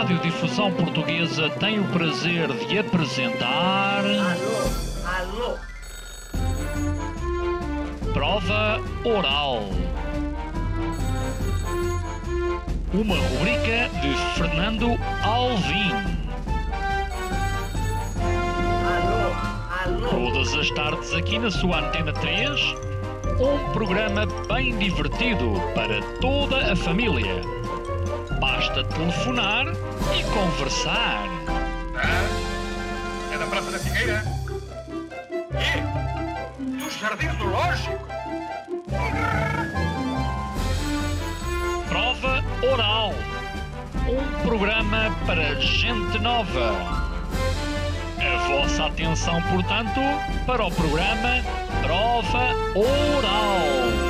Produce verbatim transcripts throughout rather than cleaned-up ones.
Radiodifusão Portuguesa tem o prazer de apresentar... Alô, alô. Prova Oral. Uma rubrica de Fernando Alvim. Alô, alô. Todas as tardes aqui na sua Antena três, um programa bem divertido para toda a família. Basta telefonar e conversar. Ah, é da Praça da Figueira? E? Dos Jardins do Lógico? Prova Oral. Um programa para gente nova. A vossa atenção, portanto, para o programa Prova Oral.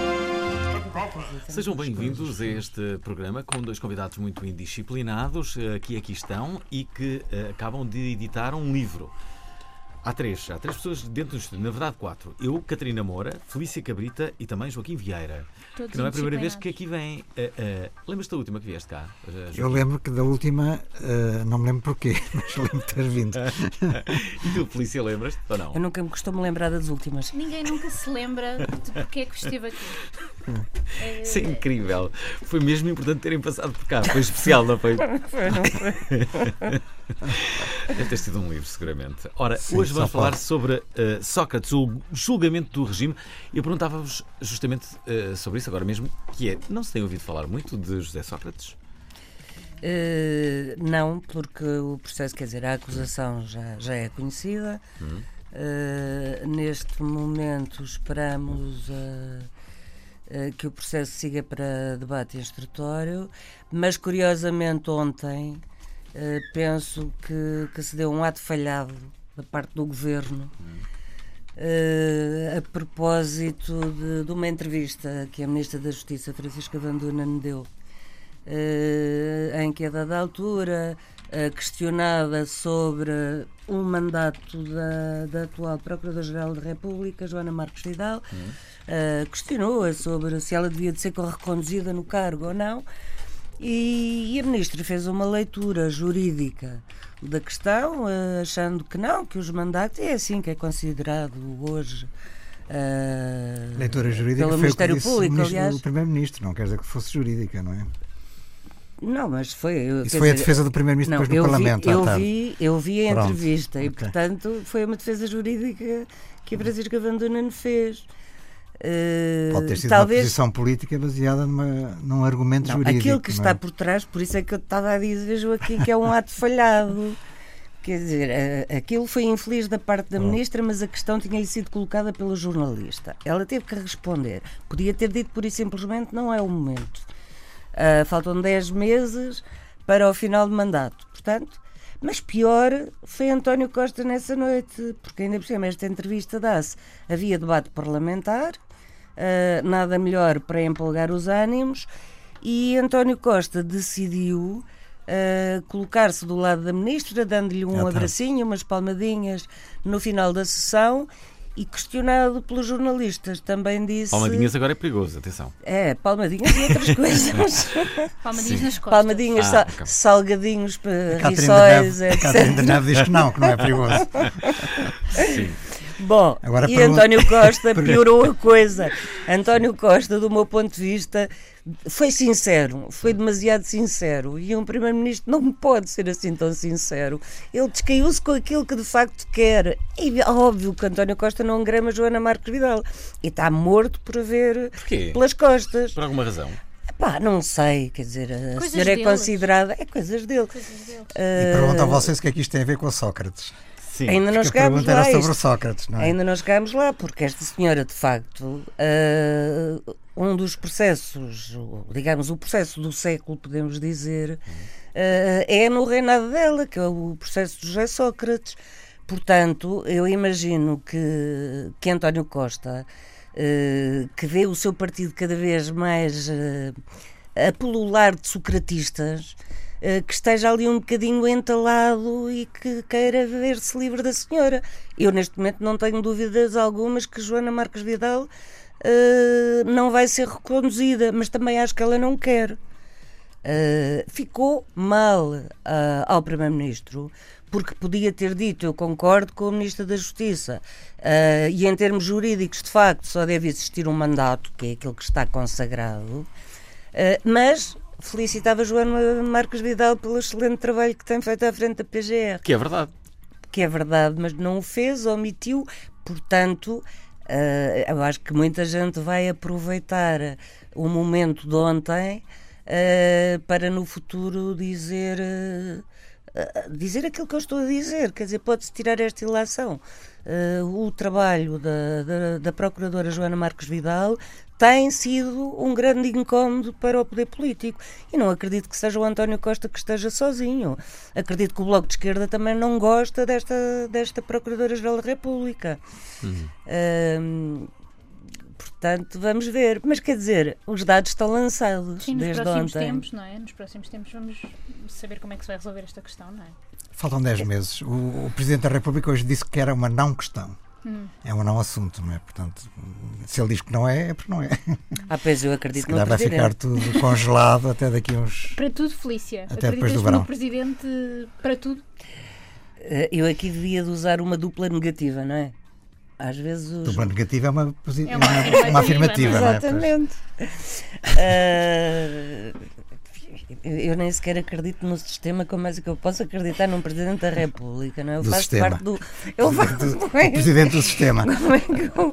Sejam bem-vindos a este programa com dois convidados muito indisciplinados que aqui estão e que uh, acabam de editar um livro. Há três, há três pessoas dentro do estúdio, na verdade quatro. Eu, Catarina Moura, Felícia Cabrita e também Joaquim Vieira. Todos que não é a primeira vez que aqui vem. Uh, uh, Lembras-te da última que vieste cá? Uh, Eu lembro que da última, uh, não me lembro porquê, mas lembro de ter vindo. E tu, Felícia, lembras-te ou não? Eu nunca me costumo lembrar das últimas. Ninguém nunca se lembra de porque é que esteve aqui. É... Isso é incrível. Foi mesmo importante terem passado por cá. Foi especial, não foi? Foi, não foi? Deve ter sido um livro, seguramente. Ora, Sim, hoje vamos falar pode. sobre uh, Sócrates, o julgamento do regime. Eu perguntava-vos justamente uh, sobre isso agora mesmo, que é, não se tem ouvido falar muito de José Sócrates? Uh, não, porque o processo, quer dizer, a acusação já, já é conhecida. Hum. Uh, neste momento esperamos... Uh, que o processo siga para debate instrutório, mas curiosamente ontem uh, penso que, que se deu um ato falhado da parte do governo uh, a propósito de, de uma entrevista que a Ministra da Justiça, Francisca Van Duna, me deu, uh, em que a dada altura, uh, questionada sobre um mandato da, da atual Procuradora-Geral da República, Joana Marques Vidal, uhum. uh, questionou-a sobre se ela devia de ser reconduzida no cargo ou não, e, e a Ministra fez uma leitura jurídica da questão, uh, achando que não, que os mandatos é assim que é considerado hoje. Uh, leitura jurídica pelo foi Ministério o que disse Público, o, ministro, aliás. o Primeiro-Ministro, não quer dizer que fosse jurídica, não é? Não, mas foi... Eu, Isso foi dizer, a defesa do Primeiro-Ministro depois no Parlamento. Vi, eu, à tarde. vi, eu vi a Pronto. entrevista e, Okay. portanto, foi uma defesa jurídica que a Francisca Van Duna fez. Uh, Pode ter sido talvez... uma posição política baseada numa, num argumento não, jurídico. Aquilo que não está é? por trás, por isso é que eu estava a dizer, Joaquim, que é um ato falhado. Quer dizer, uh, aquilo foi infeliz da parte da Ministra, mas a questão tinha-lhe sido colocada pela jornalista. Ela teve que responder. Podia ter dito, pura e simplesmente, não é o momento. Uh, faltam dez meses para o final do mandato, portanto, mas pior foi António Costa nessa noite, porque ainda por cima esta entrevista dá-se, havia debate parlamentar, uh, nada melhor para empolgar os ânimos, e António Costa decidiu uh, colocar-se do lado da Ministra, dando-lhe um ah, abracinho, umas palmadinhas no final da sessão. E questionado pelos jornalistas, também disse... Palmadinhas agora é perigoso, atenção. É, palmadinhas e outras coisas. Palmadinhas Sim. nas costas. Palmadinhas, Ah, sal, okay. salgadinhos, A rissóis, Catherine Deneuve diz que não, que não é perigoso. Sim. Bom, Agora e pergunta... António Costa piorou a coisa. António Costa, do meu ponto de vista, foi sincero, foi demasiado sincero. E um Primeiro-Ministro não pode ser assim tão sincero. Ele descaiu-se com aquilo que de facto quer. E é óbvio que António Costa não grama Joana Marques Vidal. E está morto por haver Porquê? pelas costas. Por alguma razão? Pá, não sei, quer dizer, a Coisas senhora é deles. considerada... É coisas dele. Coisas deles. E pergunto a vocês o que é que isto tem a ver com Sócrates. Sim. Ainda não Porque a chegámos pergunta lá. era sobre Isto- Sócrates, não é? Ainda não chegámos lá, porque esta senhora, de facto, uh, um dos processos, digamos, o processo do século, podemos dizer, uh, é no reinado dela, que é o processo de José Sócrates. Portanto, eu imagino que, que António Costa, uh, que vê o seu partido cada vez mais uh, a pulular de socratistas, que esteja ali um bocadinho entalado e que queira ver-se livre da senhora. Eu neste momento não tenho dúvidas algumas que Joana Marques Vidal uh, não vai ser reconduzida, mas também acho que ela não quer. Uh, ficou mal uh, ao Primeiro-Ministro, porque podia ter dito: eu concordo com o Ministro da Justiça, uh, e em termos jurídicos, de facto, só deve existir um mandato, que é aquele que está consagrado, uh, mas felicitava Joana Marques Vidal pelo excelente trabalho que tem feito à frente da P G R. Que é verdade. Que é verdade, mas não o fez, omitiu, portanto, uh, eu acho que muita gente vai aproveitar o momento de ontem uh, para no futuro dizer... Uh, dizer aquilo que eu estou a dizer, quer dizer, pode-se tirar esta ilação. Uh, o trabalho da, da, da Procuradora Joana Marques Vidal tem sido um grande incómodo para o poder político, e não acredito que seja o António Costa que esteja sozinho. Acredito que o Bloco de Esquerda também não gosta desta, desta Procuradora-Geral da República. Uhum. Uh, Portanto, vamos ver. Mas quer dizer, os dados estão lançados. Sim, nos desde próximos ontem. tempos, não é? Nos próximos tempos vamos saber como é que se vai resolver esta questão, não é? Faltam dez meses. O, o Presidente da República hoje disse que era uma não questão. Hum. É um não assunto, não é? Portanto, se ele diz que não é, é porque não é. Ah, pois eu acredito se calhar no vai Presidente. ficar tudo congelado até daqui uns... Para tudo, Felícia. Até depois do Acreditas verão. no Presidente para tudo? Eu aqui devia de usar uma dupla negativa, não é? Às vezes os... Dupla negativa é uma, posi... é uma, uma, uma afirmativa, não é? Exatamente. uh, eu nem sequer acredito no sistema, como é que eu posso acreditar num Presidente da República, não é? Eu do faço sistema. parte do... Eu faço... do, do Presidente do sistema. Como é que eu...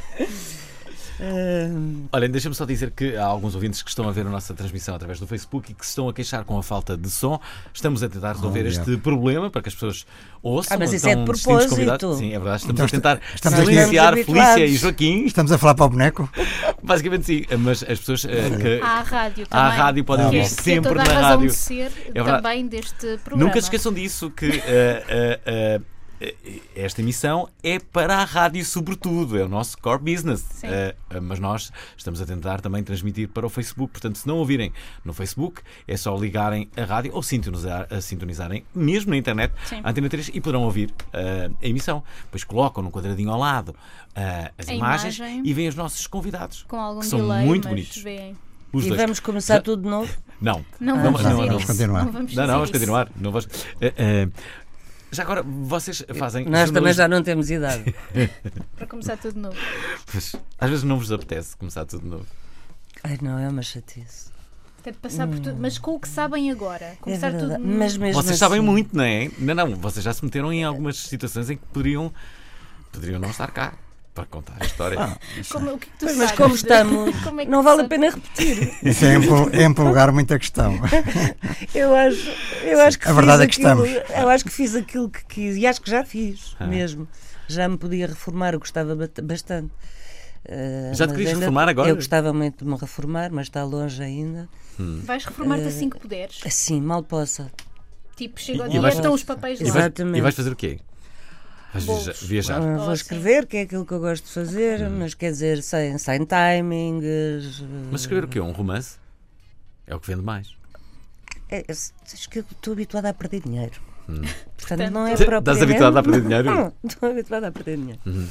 Uh... Olhem, deixa-me só dizer que há alguns ouvintes que estão a ver a nossa transmissão através do Facebook e que se estão a queixar com a falta de som. Estamos a tentar resolver oh, este yeah. problema para que as pessoas ouçam. Ah, mas isso então, é de distintos propósito. convidados. Sim, é verdade. Estamos Então, a tentar estamos silenciar aqui- Felícia e Joaquim. Estamos a falar para o boneco? Basicamente sim, mas as pessoas eh, que Há a rádio também. à rádio podem Ah, ouvir bom. Que é sempre toda a na razão rádio. de ser verdade. também deste programa. Nunca se esqueçam disso, que eh, eh, eh, esta emissão é para a rádio sobretudo, é o nosso core business. Uh, mas nós estamos a tentar também transmitir para o Facebook, portanto, se não ouvirem no Facebook, é só ligarem a rádio ou sintonizar, a sintonizarem mesmo na internet, Sim. a Antena três, e poderão ouvir uh, a emissão. Depois colocam num quadradinho ao lado uh, as a imagens imagem, e veem os nossos convidados, com algum que são delay, muito mas bonitos. Veem. Os E dois. vamos começar Já- tudo de novo? Não, Não Ah, vamos não, fazer vamos isso. continuar. Não vamos não, fazer não, vamos isso. continuar. Não vamos, uh, uh, já agora, vocês fazem. Nós também jornalismo- já não temos idade. Para começar tudo de novo. Pois, às vezes não vos apetece começar tudo de novo. Ai, não, é uma chatice. Tem de passar por tudo. Mas com o que sabem agora. É Começar tudo verdade. de novo. Mas mesmo Vocês sabem assim- muito, não é? Não, não, vocês já se meteram em algumas situações em que poderiam, poderiam não estar cá para contar a história. Como, o que é que tu Mas sabes? como estamos, Como é que não tu vale a sabes? pena repetir. Isso é empol- é empolgar muito a questão. Eu acho, eu acho que A verdade fiz é que aquilo, estamos. eu acho que fiz aquilo que quis e acho que já fiz Ah. mesmo. Já me podia reformar, eu gostava bat- bastante. Uh, Já te mas querias ainda- reformar agora? Eu gostava muito de me reformar, mas está longe ainda. Vais reformar-te assim que puderes. Assim, mal possa. Tipo, chega ao E dia, vais- estão os papéis E lá. vais, Exatamente. e vais fazer o quê? Vais Bolos. viaja- viajar. Uh, Oh, vou sim. escrever, que é aquilo que eu gosto de fazer, Hum. mas quer dizer, sem, sem timings. uh, Mas escrever o quê? Um romance? É o que vende mais. É, é, acho que eu estou habituada a perder dinheiro. Portanto, Portanto, não é Estás propriamente... habituada a perder dinheiro? Não, estou habituada a perder dinheiro. Uhum.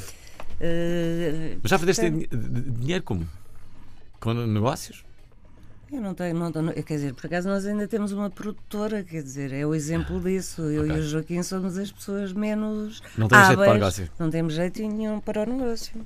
Uh, Mas já perdeste portanto, din- din- dinheiro como? Com negócios? Eu não tenho, não, não, quer dizer, por acaso nós ainda temos uma produtora, quer dizer, é o exemplo disso. Eu Ok. e o Joaquim somos as pessoas menos Não tens jeito para o hábeis. negócio? Não temos jeito nenhum para o negócio.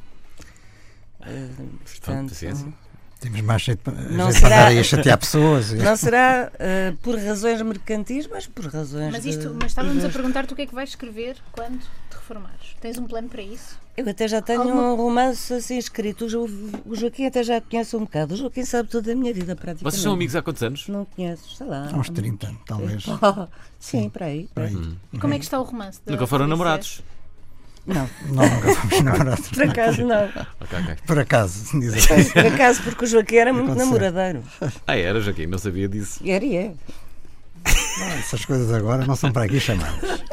Uh, portanto, paciência. Temos mais jeito para, Não jeito será- para andar aí a chatear pessoas. e- não será uh, por razões mercantis, mas por razões. Mas, de- isto, mas estávamos a de- perguntar-te o que é que vais escrever quando te reformares. Tens um plano para isso? Eu até já tenho Alguma- um romance assim escrito. O, Jo- o Joaquim até já conhece um bocado. O Joaquim sabe tudo da minha vida, praticamente. Vocês são amigos há quantos anos? Não conheces, sei lá. Há uns trinta, talvez. Oh, sim, para aí. Por aí. E como é que está o romance? da Nunca foram Felícia? namorados? Não, Não, nunca fomos namorados. por acaso não. Ok, ok. Por acaso, diz assim. Por acaso, porque o Joaquim era muito Aconteceu. namoradeiro. Ah, era, Joaquim, não sabia disso. E era e é. Não, essas coisas agora não são para aqui chamadas.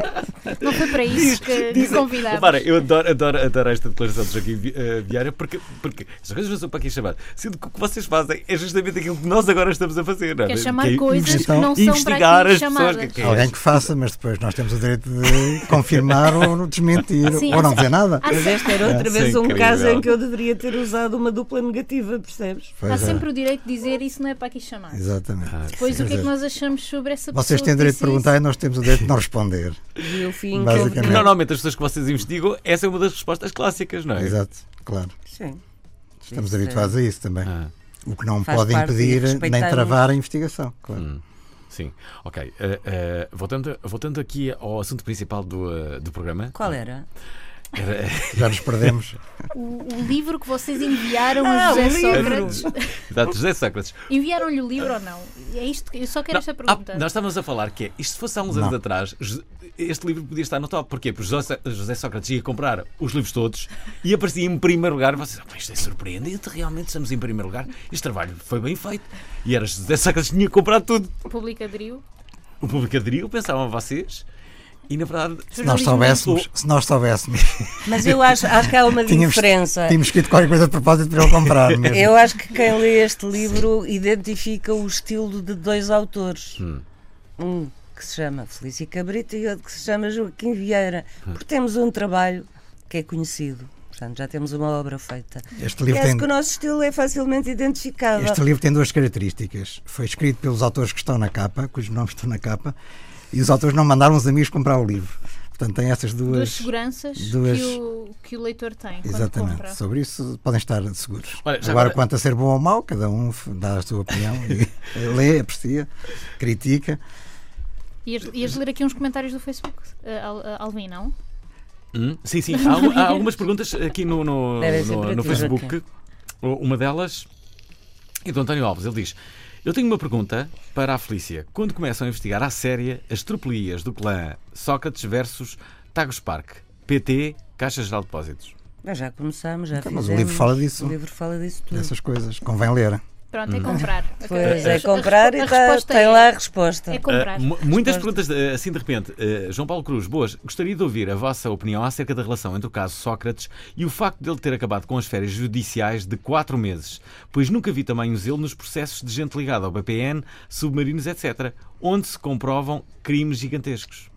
Não foi para isso que nos convidámos. Repara, eu adoro, adoro, adoro esta declaração de Joaquim uh, Vieira porque, porque as coisas não são para aqui chamar. Sendo que o que vocês fazem é justamente aquilo que nós agora estamos a fazer. Não é? Que é chamar Que é coisas investi- que não são investigar para aqui as chamadas. pessoas. Que, que Alguém que faça, mas depois nós temos o direito de confirmar ou desmentir, Sim, ou não há- dizer nada. há Mas este era outra É, vez sim, um incrível. caso em que eu deveria ter usado uma dupla negativa, percebes? Pois Há é, sempre o direito de dizer isso não é para aqui chamar. exatamente. Depois Sim. o que é Quer que dizer, nós achamos sobre essa pessoa? Vocês têm o que direito de disse perguntar isso? e nós temos o direito de não responder. E eu fui Basicamente. Normalmente as pessoas que vocês investigam, essa é uma das respostas clássicas, não é? Exato, claro. Sim. Estamos Isso é- habituados a isso também. Ah, O que não Faz pode parte de impedir nem respeitarmos. travar a investigação. Claro. hum, sim, ok. Uh, uh, voltando, voltando aqui ao assunto principal do, uh, do programa. Qual era? Era, Já nos perdemos. O, o livro que vocês enviaram Ah, a José o livro. Sócrates. Exato, José Sócrates. Enviaram-lhe o livro ou não? É isto que eu só quero esta Não, ah, pergunta. nós estávamos a falar que é, isto se fosse há uns anos Não. atrás, Jo- este livro podia estar no top. Porquê? Porque José, José Sócrates ia comprar os livros todos e aparecia em primeiro lugar. Vocês, "Ah, isto é surpreendente, realmente estamos em primeiro lugar. Este trabalho foi bem feito." E era José Sócrates que tinha comprado tudo. O público aderiu. O público aderiu, pensavam vocês, e na verdade. Se nós soubéssemos, se nós soubéssemos, Mas eu acho, acho que há uma tínhamos, diferença. tínhamos escrito qualquer coisa de propósito para ele comprar. Mesmo. Eu acho que quem lê este livro identifica o estilo de dois autores. Hum. Um que se chama Felícia Cabrita e outro que se chama Joaquim Vieira. Porque temos um trabalho que é conhecido. Portanto, já temos uma obra feita. Este E livro, acho tem, que o nosso estilo é facilmente identificável. este livro tem duas características. Foi escrito pelos autores que estão na capa, cujos nomes estão na capa, e os autores não mandaram os amigos comprar o livro. Portanto, tem essas duas. Duas seguranças duas- Que, o, que o leitor tem quando Exatamente. compra. Sobre isso podem estar seguros. Olha, já agora, agora- quanto a ser bom ou mau, cada um f- dá a sua opinião e lê, aprecia, critica. Ias, ias ler aqui uns comentários do Facebook, uh, Al- uh, Alvin, não? Hum, sim, sim. Há, algum- há algumas perguntas aqui no, no, Devem ser no- para no ti, Facebook. Uma delas é do António Alves. Ele diz: "Eu tenho uma pergunta para a Felícia. Quando começam a investigar à séria as tropelias do clã Sócrates versus Tagus Park, P T, Caixa Geral de Depósitos?" Nós já começámos, já Então, mas o fizemos. livro fala disso. O livro fala disso tudo. Essas coisas, convém ler. Pronto, é comprar. Pois, A- é a- comprar a e respo- tá- a resposta tem é- lá a resposta. É comprar. Uh, mu- muitas perguntas uh, assim de repente. Uh, João Paulo Cruz, boas. Gostaria de ouvir a vossa opinião acerca da relação entre o caso Sócrates e o facto dele ter acabado com as férias judiciais de quatro meses, pois nunca vi tamanho zelo nos processos de gente ligada ao B P N, submarinos, etcétera, onde se comprovam crimes gigantescos.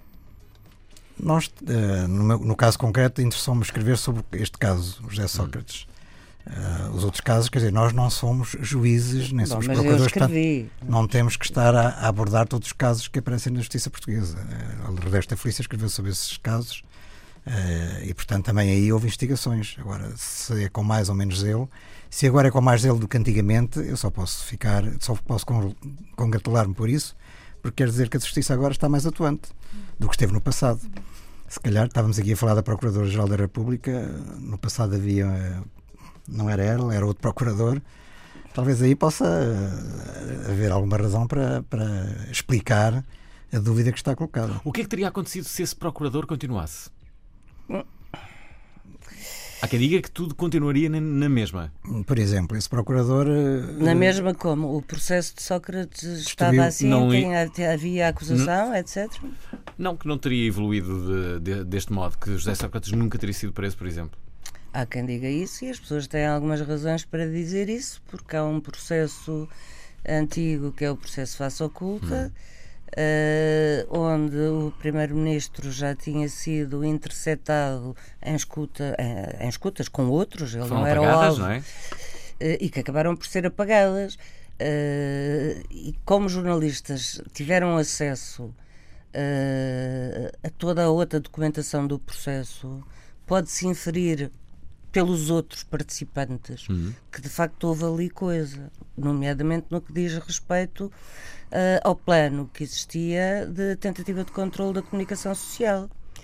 Nós, eh, no, meu- no caso concreto, interessou-me escrever sobre este caso, o José Sócrates. Eh, os outros casos, quer dizer, nós não somos juízes, nem Bom, somos mas eu procuradores, portanto, escrevi. não temos que estar a, a abordar todos os casos que aparecem na justiça portuguesa. Eh, A Rodesta Felícia escreveu sobre esses casos eh, e, portanto, também aí houve investigações. Agora, se é com mais ou menos zelo, se agora é com mais zelo do que antigamente, eu só posso ficar, só posso con- congratular-me por isso, porque quer dizer que a justiça agora está mais atuante do que esteve no passado. Se calhar, estávamos aqui a falar da Procuradora-Geral da República, no passado havia, eh, não era ela, era outro procurador. Talvez aí possa eh, haver alguma razão para, para explicar a dúvida que está colocada. O que é que teria acontecido se esse procurador continuasse? Há quem diga que tudo continuaria na, na mesma. Por exemplo, esse procurador... eh, Na mesma como o processo de Sócrates estava Destruiu- assim, não tem, havia acusação, etcétera. Não que não teria evoluído de- de- deste modo, que José Sócrates nunca teria sido preso, por exemplo. Há quem diga isso e as pessoas têm algumas razões para dizer isso, porque há um processo antigo que é o processo face oculta, eh, onde o primeiro-ministro já tinha sido interceptado em, escuta, em, em escutas com outros, ele Foram não era o apagadas, alvo, não é? eh, e que acabaram por ser apagadas. Eh, e como jornalistas tiveram acesso eh, a toda a outra documentação do processo, pode-se inferir pelos outros participantes Uhum. que de facto houve ali coisa, nomeadamente no que diz respeito eh, ao plano que existia de tentativa de controle da comunicação social.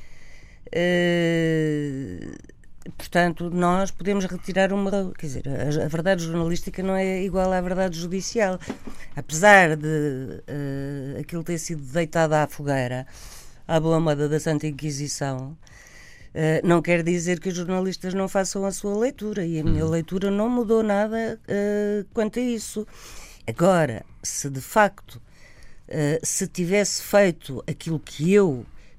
Eh, portanto, nós podemos retirar uma... Quer dizer, a, a verdade jornalística não é igual à verdade judicial. Apesar de eh, aquilo ter sido deitado à fogueira à boa moda da Santa Inquisição, Uh, não quer dizer que os jornalistas não façam a sua leitura, e a minha leitura não mudou nada uh, quanto a isso. Agora, se de facto uh, se tivesse feito aquilo que eu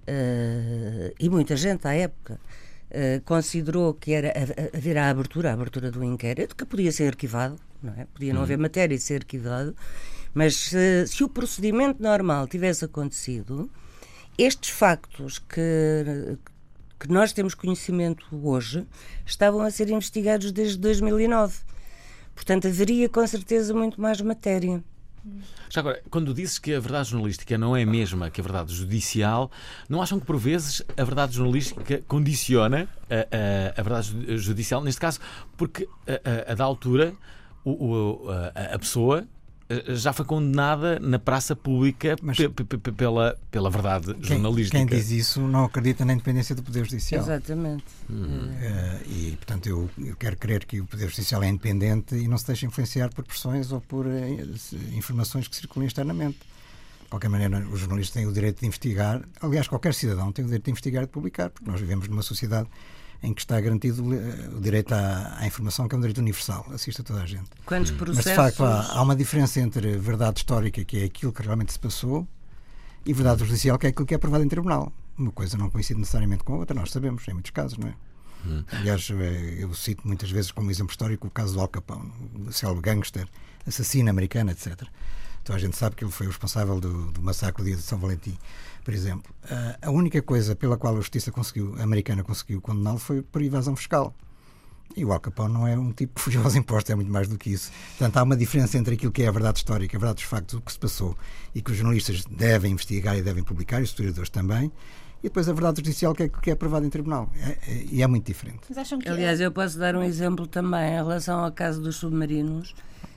uh, e muita gente à época uh, considerou que era haver a abertura, a abertura do inquérito, que podia ser arquivado, não é? Podia não haver matéria e ser arquivado, mas se, se o procedimento normal tivesse acontecido, estes factos que, que nós temos conhecimento hoje estavam a ser investigados desde dois mil e nove. Portanto, haveria com certeza muito mais matéria. Já agora, quando dizes que a verdade jornalística não é a mesma que a verdade judicial, não acham que por vezes a verdade jornalística condiciona a, a, a verdade judicial? Neste caso, porque a, a, a da altura o, o, a, a pessoa já foi condenada na praça pública Mas p- p- p- pela, pela verdade quem, jornalística. quem diz isso não acredita na independência do Poder Judicial. Exatamente. Uh, e, portanto, eu, eu quero crer que o Poder Judicial é independente e não se deixa influenciar por pressões ou por uh, informações que circulam externamente. De qualquer maneira, os jornalistas têm o direito de investigar. Aliás, qualquer cidadão tem o direito de investigar e de publicar, porque nós vivemos numa sociedade em que está garantido o direito à, à informação, que é um direito universal, assiste a toda a gente. Quantos processos... Mas, de facto, há, há uma diferença entre verdade histórica, que é aquilo que realmente se passou, e verdade judicial, que é aquilo que é provado em tribunal. Uma coisa não coincide necessariamente com a outra, nós sabemos, em muitos casos, não é? Hum. Aliás, eu cito muitas vezes como exemplo histórico o caso do Al Capone, o célebre gangster, assassino americano, etcétera. Então a gente sabe que ele foi o responsável do, do massacre do dia de São Valentim, por exemplo. Uh, a única coisa pela qual a justiça conseguiu, a americana conseguiu condená-lo foi por evasão fiscal. E o Al Capone não é um tipo que fugiu aos impostos, é muito mais do que isso. Portanto, há uma diferença entre aquilo que é a verdade histórica, a verdade dos factos, o que se passou, e que os jornalistas devem investigar e devem publicar, e os historiadores também, e depois a verdade judicial, que é que é aprovado em tribunal. É, é, e é muito diferente. Mas acham que Aliás, eu posso dar um exemplo também em relação ao caso dos submarinos,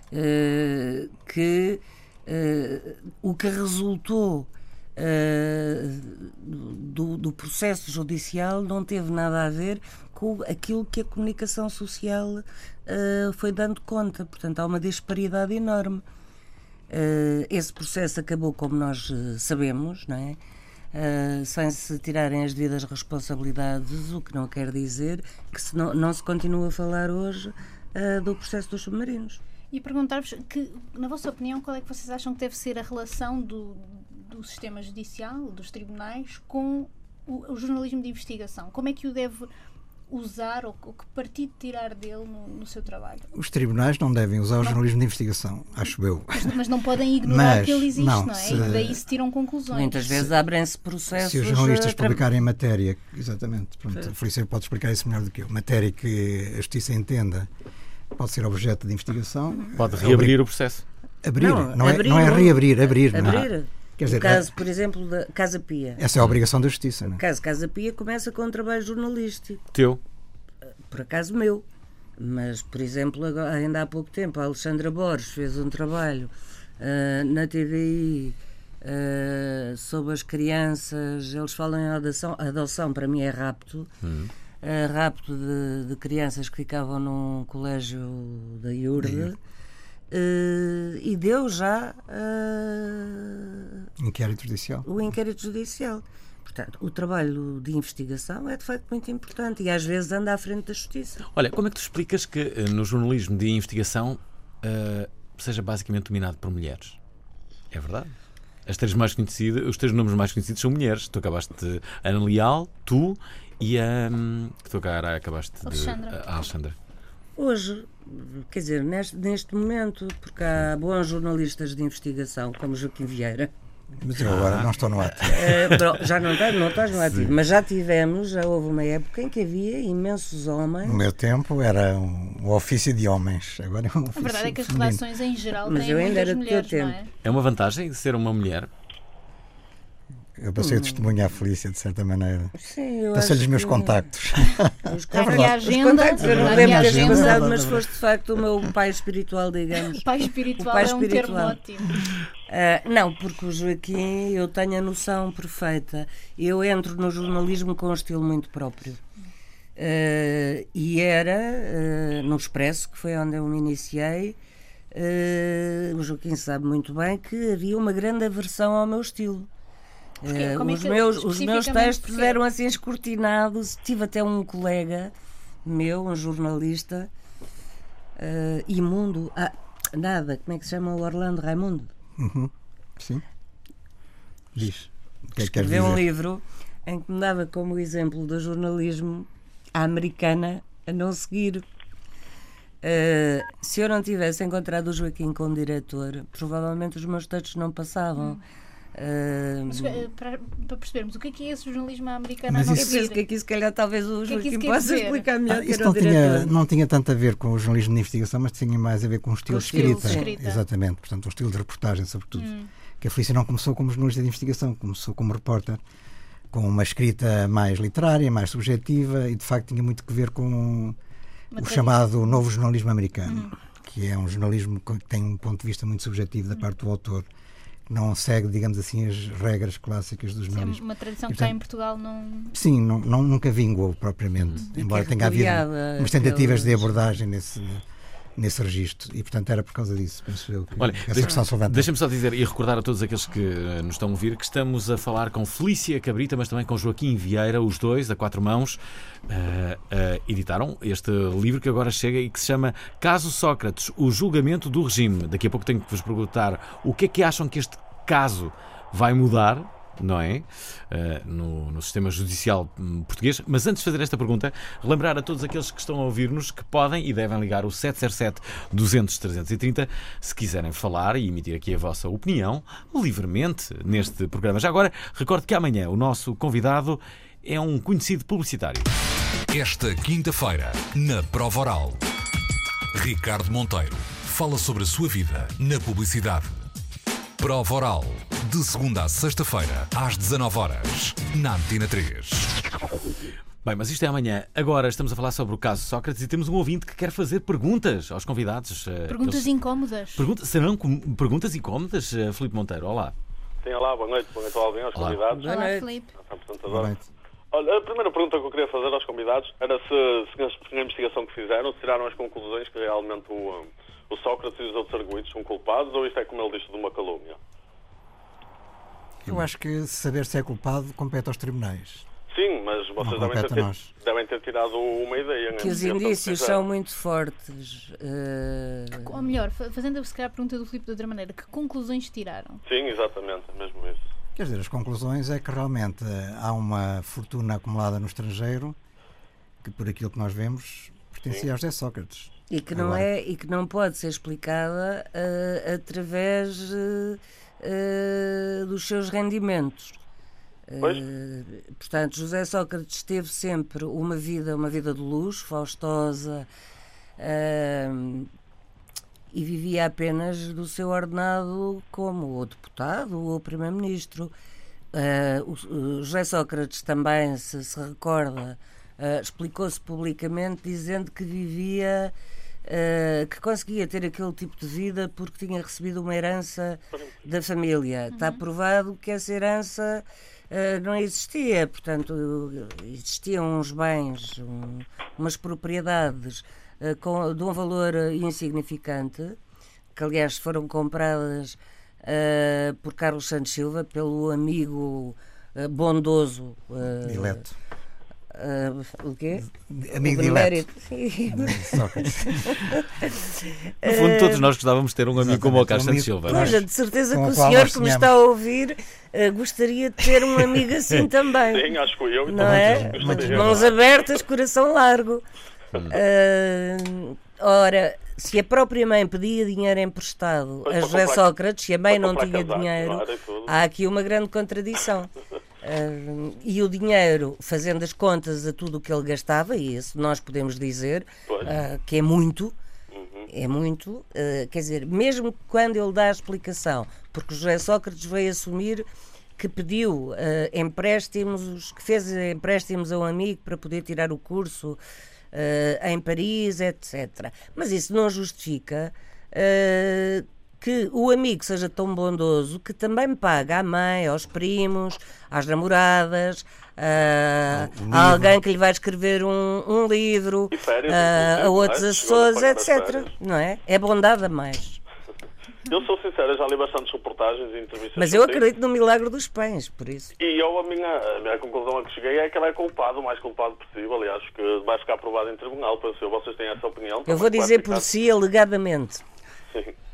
uh, que uh, o que resultou uh, do, do processo judicial não teve nada a ver com aquilo que a comunicação social uh, foi dando conta. Portanto, há uma disparidade enorme. Uh, esse processo acabou, como nós uh, sabemos, não é? Uh, sem se tirarem as devidas responsabilidades, o que não quer dizer que se não, não se continua a falar hoje uh, do processo dos submarinos. E perguntar-vos que, na vossa opinião, qual é que vocês acham que deve ser a relação do, do sistema judicial, dos tribunais, com o, o jornalismo de investigação? Como é que o deve usar ou, ou que partido tirar dele no, no seu trabalho? Os tribunais não devem usar o jornalismo de investigação, acho eu. Mas, mas não podem ignorar Mas, que ele existe, não, não é? se- E daí se tiram conclusões. Muitas vezes abrem-se processos. Se os jornalistas uh, tra- publicarem matéria, exatamente, pronto, o Felício pode explicar isso melhor do que eu, matéria que a justiça entenda pode ser objeto de investigação. Pode é reabrir o processo. Abrir, Não, não, é, abrir não é não. reabrir, abrir. não. abrir. Quer O dizer, caso, por exemplo, da Casa Pia. essa é a obrigação da justiça. Não O é? caso Casa Pia começa com um trabalho jornalístico. Teu. Por acaso meu, mas por exemplo agora, ainda há pouco tempo a Alexandra Borges fez um trabalho uh, na T V I uh, sobre as crianças. Eles falam em adoção, adoção para mim é rapto, Uhum. uh, rapto de, de crianças que ficavam num colégio da I U R D, uh, e deu já uh, Inquérito judicial. o inquérito judicial. Portanto, o trabalho de investigação é de facto muito importante e às vezes anda à frente da justiça. Olha, como é que tu explicas que eh, no jornalismo de investigação eh, seja basicamente dominado por mulheres? É verdade? As três mais conhecidas, os três nomes mais conhecidos são mulheres. Tu acabaste de Ana Leal, tu e a hum, que tu agora acabaste Alexandra. de a Alexandra. Hoje, quer dizer, neste, neste momento, porque há bons jornalistas de investigação, como Joaquim Vieira, Mas eu agora não estou no ato. eh, pronto, já não, tá- não estás no ativo, mas já tivemos, já houve uma época em que havia imensos homens. No meu tempo era um, um ofício de homens. Agora é um ofício A verdade é que as feminino. redações em geral Mas têm eu ainda muitas era do teu mulheres, não é? É uma vantagem ser uma mulher? Eu passei Hum. a testemunhar a Felícia, de certa maneira. Sim, eu Passei-lhe acho os meus que- contactos. Os Está aqui contactos, a os agenda, contactos eu não está lembro aqui a de ter agenda. passado, mas foste de facto o meu pai espiritual, digamos. O pai espiritual O pai é um espiritual. termo ótimo. Ah, não, porque o Joaquim, eu tenho a noção perfeita. Eu entro no jornalismo com um estilo muito próprio. Ah, e era ah, no Expresso, que foi onde eu me iniciei. ah, o Joaquim sabe muito bem que havia uma grande aversão ao meu estilo. Porquê? Ah, Como é os, que- meus, os meus especificamente textos porquê? eram assim escrutinados. Tive até um colega meu, um jornalista, ah, imundo. Ah, nada, como é que se chama o Orlando Raimundo? Uhum. Sim. Diz. O que é que queres Escreveu um dizer? livro em que me dava como exemplo do jornalismo a americana a não seguir. Uh, se eu não tivesse encontrado o Joaquim como diretor, provavelmente os meus textos não passavam. Hum. Uh, Mas, uh, para, para percebermos o que é que é esse jornalismo americano Mas a não isso- eu penso seguir? que aqui se calhar talvez o que é que Joaquim isso quer possa dizer? explicar melhor Ah, que isso era não o diretor. tinha, não tinha tanto a ver com o jornalismo de investigação, mas tinha mais a ver com o estilo Com o de estilo escrita. de escrita. Exatamente, portanto, um estilo de reportagem, sobretudo. Hum. Que a Felícia não começou como jornalista de investigação, começou como repórter, com uma escrita mais literária, mais subjetiva, e de facto tinha muito que ver com Uma o tradição. chamado novo jornalismo americano, Uhum. que é um jornalismo que tem um ponto de vista muito subjetivo da parte do autor, que não segue, digamos assim, as regras clássicas do Isso é jornalismo. uma tradição E, que cá portanto, em Portugal não. Sim, não, não- nunca vingou propriamente, E embora que é tenha havido repudiada umas tentativas de pelos- abordagem nesse, nesse registro, e portanto era por causa disso, penso eu, que Olha, essa deixa- questão se levanta. Deixa-me só dizer e recordar a todos aqueles que eh, nos estão a ouvir que estamos a falar com Felícia Cabrita, mas também com Joaquim Vieira, os dois, a quatro mãos, eh, eh, editaram este livro que agora chega e que se chama Caso Sócrates, o julgamento do regime. Daqui a pouco tenho que vos perguntar o que é que acham que este caso vai mudar, não é? Uh, no, no sistema judicial hum, português. Mas antes de fazer esta pergunta, relembrar a todos aqueles que estão a ouvir-nos que podem e devem ligar o sete zero sete, duzentos, trezentos e trinta se quiserem falar e emitir aqui a vossa opinião livremente neste programa. Já agora, recordo que amanhã o nosso convidado é um conhecido publicitário. Esta quinta-feira, na Prova Oral, Ricardo Monteiro fala sobre a sua vida na publicidade. Prova Oral, de segunda a sexta-feira, às dezanove horas, na Antena três. Bem, mas isto é amanhã. Agora estamos a falar sobre o caso Sócrates e temos um ouvinte que quer fazer perguntas aos convidados. uh, Perguntas aqueles- incómodas. Pergunta- Serão com- perguntas incómodas, uh, Filipe Monteiro? Olá. Sim, olá, boa noite, boa noite ao Alvin, aos Olá. convidados, Boa Olá, noite. Filipe. à Boa apresentadora. noite. Olha, a primeira pergunta que eu queria fazer aos convidados era se, se na investigação que fizeram, se tiraram as conclusões que realmente o, o Sócrates e os outros arguidos são culpados, ou isto é, como ele disse, de uma calúnia? Eu acho que saber se é culpado compete aos tribunais. Sim, mas vocês Não devem ter, compete a nós. devem ter tirado uma ideia. Que né? os E, portanto, indícios fizeram. são muito fortes. uh, Ou melhor, fa- fazendo se calhar a pergunta do Filipe de outra maneira, que conclusões tiraram? Sim, exatamente, é mesmo isso. Quer dizer, as conclusões é que realmente eh, há uma fortuna acumulada no estrangeiro que, por aquilo que nós vemos, pertencia a José Sócrates. E que não Agora- é e que não pode ser explicada uh, através uh, uh, dos seus rendimentos. Pois. Uh, portanto, José Sócrates teve sempre uma vida, uma vida de luxo, faustosa, uh, e vivia apenas do seu ordenado como ou deputado ou primeiro-ministro. Uh, o, o José Sócrates também, se se recorda, uh, explicou-se publicamente dizendo que vivia, uh, que conseguia ter aquele tipo de vida porque tinha recebido uma herança da família. Está provado que essa herança uh, não existia, portanto, existiam uns bens, um, umas propriedades uh, com, de um valor uh, insignificante, que aliás foram compradas uh, por Carlos Santos Silva, pelo amigo uh, bondoso. Uh, Dileto. uh, o quê? Amigo O dileto. benemérito. Sim. Sócrates. No fundo, todos nós gostávamos de ter um amigo como o Carlos Exatamente, Santos um Silva. não é? Pois, de certeza Com que o o qual senhor nós que me sonhamos. está a ouvir uh, gostaria de ter um amigo assim também. Sim, acho que eu e Não todos é? os gostaria. Mãos abertas, coração largo. Uh, ora, se a própria mãe pedia dinheiro emprestado Pois, a para José comprar- Sócrates e a mãe para não comprar tinha casaco, dinheiro, claro, e tudo. há aqui uma grande contradição. Uh, e o dinheiro, fazendo as contas a tudo o que ele gastava, e isso nós podemos dizer Pois. uh, que é muito, Uhum. é muito, uh, quer dizer, mesmo quando ele dá a explicação, porque José Sócrates veio assumir que pediu uh, empréstimos, que fez empréstimos a um amigo para poder tirar o curso uh, em Paris, etcétera. Mas isso não justifica uh, que o amigo seja tão bondoso que também paga à mãe, aos primos, às namoradas, uh, Um a livro. alguém que lhe vai escrever um, um livro, E férias, uh, inclusive, a outros não é? assessores, Chegou a pagar as etcétera. férias. Não é? É bondade a mais. Eu sou sincero, já li bastantes reportagens e entrevistas. Mas eu sobre isso. acredito no milagre dos pães, por isso. E eu, a minha, a minha conclusão a que cheguei é que ele é culpado, o mais culpado possível. Aliás, que vai ficar provado em tribunal. Penso eu, vocês têm essa opinião? Eu vou Também dizer vai por ficar- si, alegadamente. Sim.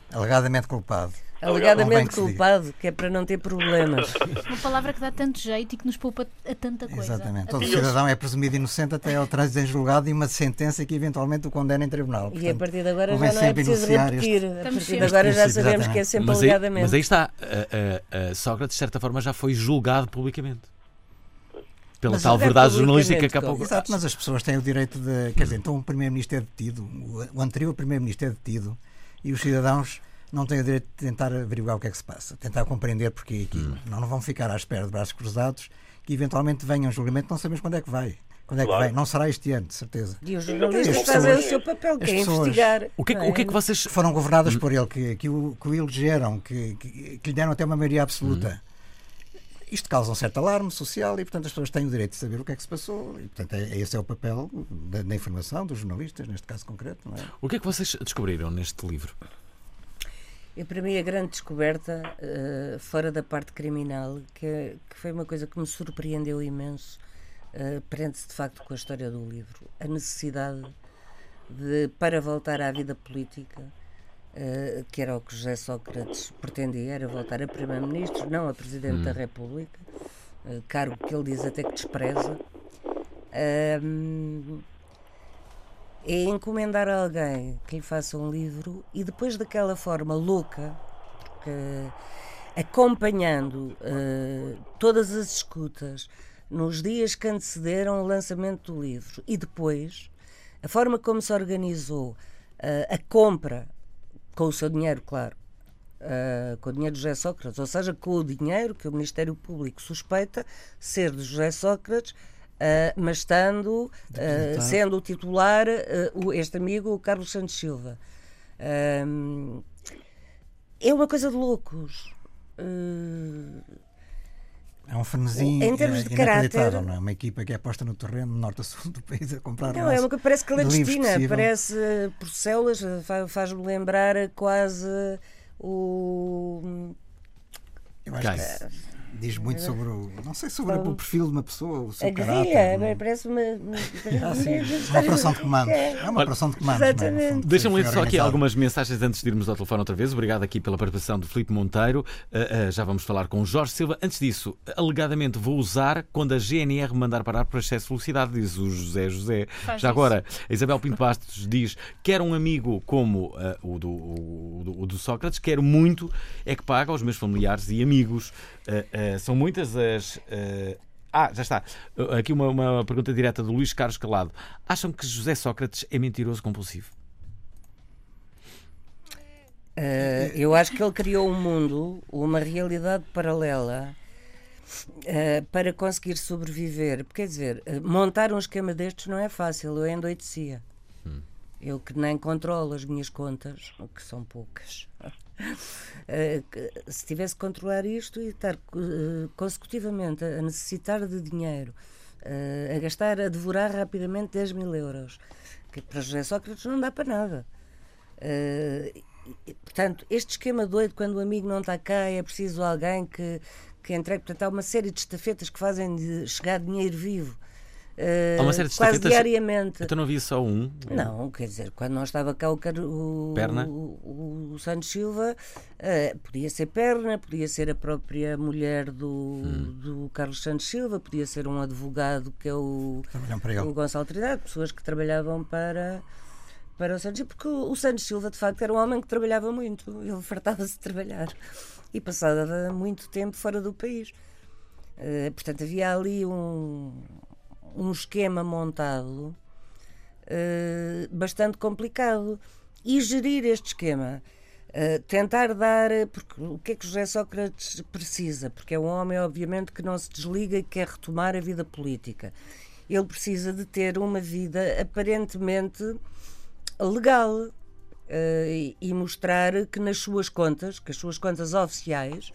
Alegadamente culpado. Alegadamente Convém que se culpado, que é para não ter problemas. Uma palavra que dá tanto jeito e que nos poupa a tanta coisa. Exatamente. Todo Até- cidadão é presumido inocente até ao trânsito em julgado e uma sentença que eventualmente o condena em tribunal. E a Portanto, partir de agora convém já não é sempre preciso enunciar repetir. este- A Estamos partir de sempre- agora já Este sabemos princípio, que é sempre Mas aí, alegadamente. mas aí está, a, a- a Sócrates, de certa forma, já foi julgado publicamente. Pela Mas tal julgado verdade jornalística que há publicamente, pouco. Exato, mas as pessoas têm o direito de. Quer dizer, então o Primeiro-Ministro é detido, o- o anterior Primeiro-Ministro é detido e os cidadãos não têm o direito de tentar averiguar o que é que se passa, tentar compreender porque é aquilo. Hum. Não, não vão ficar à espera de braços cruzados que eventualmente venha um julgamento, não sabemos quando é que vai. Quando é que Claro. vai? Não será este ano, de certeza. E os As jornalistas pessoas- fazem o seu papel, que as é pessoas- investigar. O que, é que- não o que é que vocês. Foram governadas por ele, que, que, o, que o elegeram, que, que, que lhe deram até uma maioria absoluta. Isto causa um certo alarme social e, portanto, as pessoas têm o direito de saber o que é que se passou. E, portanto, é, esse é o papel da, da informação, dos jornalistas, neste caso concreto. Não é? O que é que vocês descobriram neste livro? E para mim a grande descoberta, eh, fora da parte criminal, que, é- que foi uma coisa que me surpreendeu imenso, uh, prende-se de facto com a história do livro. A necessidade de, para voltar à vida política, uh, que era o que José Sócrates pretendia, era voltar a Primeiro-Ministro, não a Presidente da República, uh, cargo que ele diz até que despreza. Um, é encomendar a alguém que lhe faça um livro e depois daquela forma louca, porque, acompanhando uh, todas as escutas nos dias que antecederam o lançamento do livro e depois a forma como se organizou uh, a compra com o seu dinheiro, claro, uh, com o dinheiro de José Sócrates, ou seja, com o dinheiro que o Ministério Público suspeita ser de José Sócrates, Uh, mas estando, uh, sendo o titular uh, o, este amigo, o Carlos Santos Silva. Um, é uma coisa de loucos. Uh, É um frenesim em termos de inacreditável, caráter- não é? Uma equipa que é posta no terreno, no norte a sul do país, a comprar não, é uma coisa, parece clandestina, possível. parece uh, por células, uh, fa- faz-me lembrar quase o. Eu acho Cai. que diz muito sobre o, não sei, sobre o perfil de uma pessoa, o seu A caráter. guerrilha, não é? parece uma. Ah, sim. Uma operação de comandos. É uma operação de comandos. não é? No Exatamente. fundo, Deixa-me foi ler só aqui organizado. algumas mensagens antes de irmos ao telefone outra vez. Obrigado aqui pela participação do Filipe Monteiro. Uh, uh, já vamos falar com o Jorge Silva. Antes disso, alegadamente vou usar quando a G N R me mandar parar por excesso de velocidade, diz o José José. Faz Já isso. agora, a Isabel Pinto Bastos diz: quero um amigo como uh, o, do, o, do, o do Sócrates, quero muito, é que paga aos meus familiares e amigos. Uh, uh, são muitas as. Uh, Ah, já está. Aqui uma, uma pergunta direta do Luís Carlos Calado. Acham que José Sócrates é mentiroso compulsivo? Uh, eu acho que ele criou um mundo, uma realidade paralela uh, para conseguir sobreviver. Porque, quer dizer, uh, montar um esquema destes não é fácil, eu endoidecia. Hum. Eu que nem controlo as minhas contas, o que são poucas. Uh, que, se tivesse que controlar isto e estar uh, consecutivamente a necessitar de dinheiro, uh, a gastar, a devorar rapidamente dez mil euros, que para José Sócrates não dá para nada. Uh, e, portanto, este esquema doido, quando o amigo não está cá, é preciso alguém que, que entregue. Portanto, há uma série de estafetas que fazem de chegar dinheiro vivo. Uh, Há uma série de quase estafetas? diariamente. Então não havia só um? Não, quer dizer, quando não estava cá o, Car- o, Perna? o, o, o Santos Silva, uh, podia ser Perna, podia ser a própria mulher do, hum. do Carlos Santos Silva, podia ser um advogado que é o, Trabalham para ele. o Gonçalo Trindade, pessoas que trabalhavam para, para o Santos Silva, porque o, o Santos Silva de facto era um homem que trabalhava muito, ele fartava-se de trabalhar e passava muito tempo fora do país. Uh, portanto, havia ali um um esquema montado uh, bastante complicado e gerir este esquema, uh, tentar dar, porque o que é que José Sócrates precisa? Porque é um homem obviamente que não se desliga e quer retomar a vida política. Ele precisa de ter uma vida aparentemente legal uh, e, e mostrar que nas suas contas, que as suas contas oficiais,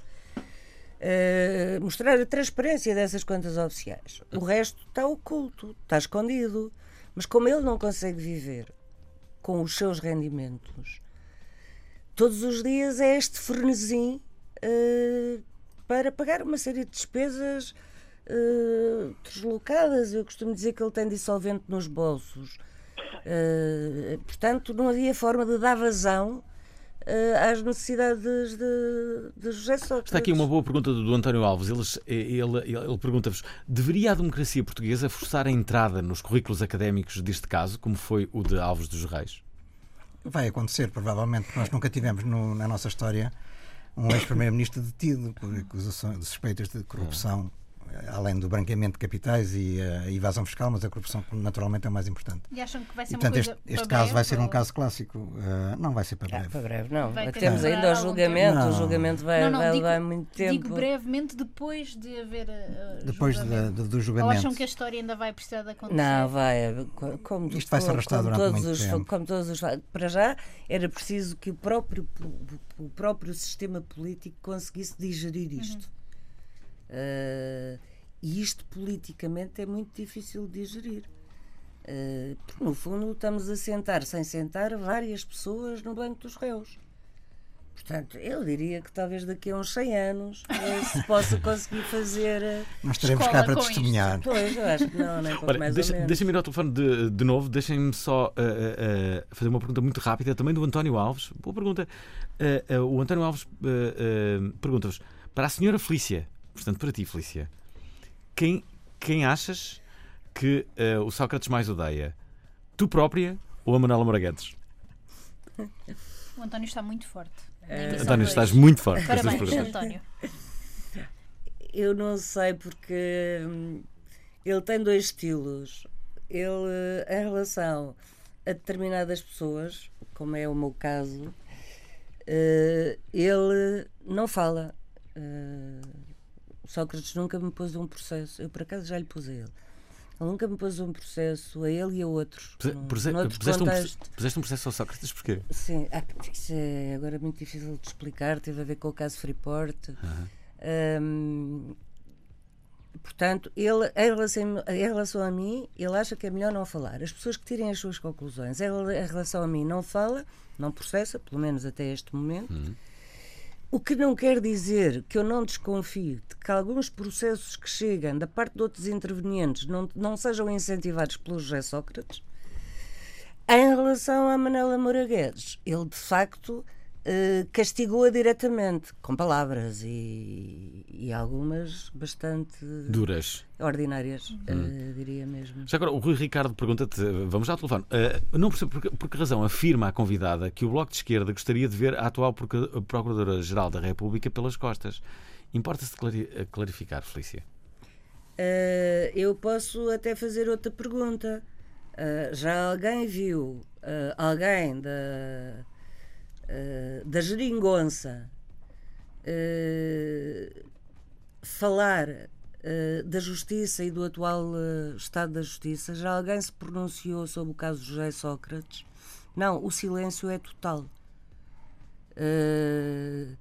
Uh, mostrar a transparência dessas contas oficiais. O resto está oculto, está escondido. Mas como ele não consegue viver com os seus rendimentos, todos os dias é este frenesim uh, para pagar uma série de despesas uh, deslocadas. Eu costumo dizer que ele tem dissolvente nos bolsos. Uh, portanto, não havia forma de dar vazão uh, às necessidades de, de José Sócrates. Está aqui uma boa pergunta do, do António Alves. Eles, ele ele, ele pergunta-vos: deveria a democracia portuguesa forçar a entrada nos currículos académicos deste caso, como foi o de Alves dos Reis? Vai acontecer, provavelmente, porque nós nunca tivemos no, na nossa história um ex-primeiro-ministro detido por acusações de suspeitas de corrupção, além do branqueamento de capitais e a evasão fiscal, mas a corrupção naturalmente é o mais importante. E acham que vai ser e, portanto, uma coisa este, este para caso breve, vai ser um ou... caso clássico. Uh, não vai ser para breve. Ah, para breve, não. Vai ter Temos que ainda o durar algum julgamento. tempo. O julgamento vai, Não, não, vai digo- levar muito tempo. Digo brevemente depois de haver uh, Depois de- julgamento. de- do Ou julgamento. acham que a história ainda vai precisar de acontecer? Não, vai. Como, Isto vai se arrastar como durante todos muito os, tempo. Como todos os, para já, era preciso que o próprio, o próprio sistema político conseguisse digerir isto. Uh, e isto politicamente é muito difícil de digerir. Uh, porque, no fundo, estamos a sentar, sem sentar, várias pessoas no banco dos réus. Portanto, eu diria que talvez daqui a uns cem anos uh, se possa conseguir fazer. Uh, Nós estaremos Escola cá para com testemunhar. pois, eu acho que não, nem pouco Olha, mais deixa, ou menos. deixa-me ir ao telefone de, de novo. Deixem-me só uh, uh, uh, fazer uma pergunta muito rápida, também do António Alves. Boa pergunta. Uh, uh, o António Alves uh, uh, pergunta-vos: para a senhora Felícia, portanto para ti, Felícia, quem, quem achas que uh, o Sócrates mais odeia? Tu própria ou a Manuela Moura Guedes? O António está muito forte. na Eh, emissão António, de estás hoje. muito forte. com estas Parabéns, perguntas. António. Eu não sei porque hum, ele tem dois estilos. Ele, em relação a determinadas pessoas, como é o meu caso, eh, ele não fala. Eh, Sócrates nunca me pôs um processo. Eu, por acaso, já lhe pus a ele. Ele nunca me pôs um processo a ele e a outros. Puse- num- puse- noutro puseste, um, proce- contexto. puseste um processo ao Sócrates, porquê? Sim, ah, isso é agora muito difícil de explicar. Teve a ver com o caso Freeport. Hum, portanto, ele, em relação, em relação a mim, ele acha que é melhor não falar. As pessoas que tirem as suas conclusões. Em, em relação a mim, não fala, não processa, pelo menos até este momento. O que não quer dizer que eu não desconfio de que alguns processos que chegam da parte de outros intervenientes não, não sejam incentivados pelo José Sócrates. Em relação à Manuela Moura Guedes, ele de facto eh, castigou-a diretamente, com palavras e, e algumas bastante Duras. ordinárias, eh, diria mesmo. Já agora, o Rui Ricardo pergunta-te, vamos já ao telefone, uh, não percebo por, que- por que razão afirma a convidada que o Bloco de Esquerda gostaria de ver a atual Procu- Procuradora-Geral da República pelas costas. Importa-se de clari- uh, clarificar, Felícia? Uh, eu posso até fazer outra pergunta. Uh, já alguém viu uh, alguém da, uh, da geringonça uh, falar uh, da justiça e do atual uh, estado da justiça? Já alguém se pronunciou sobre o caso José Sócrates? Não, o silêncio é total. Uh,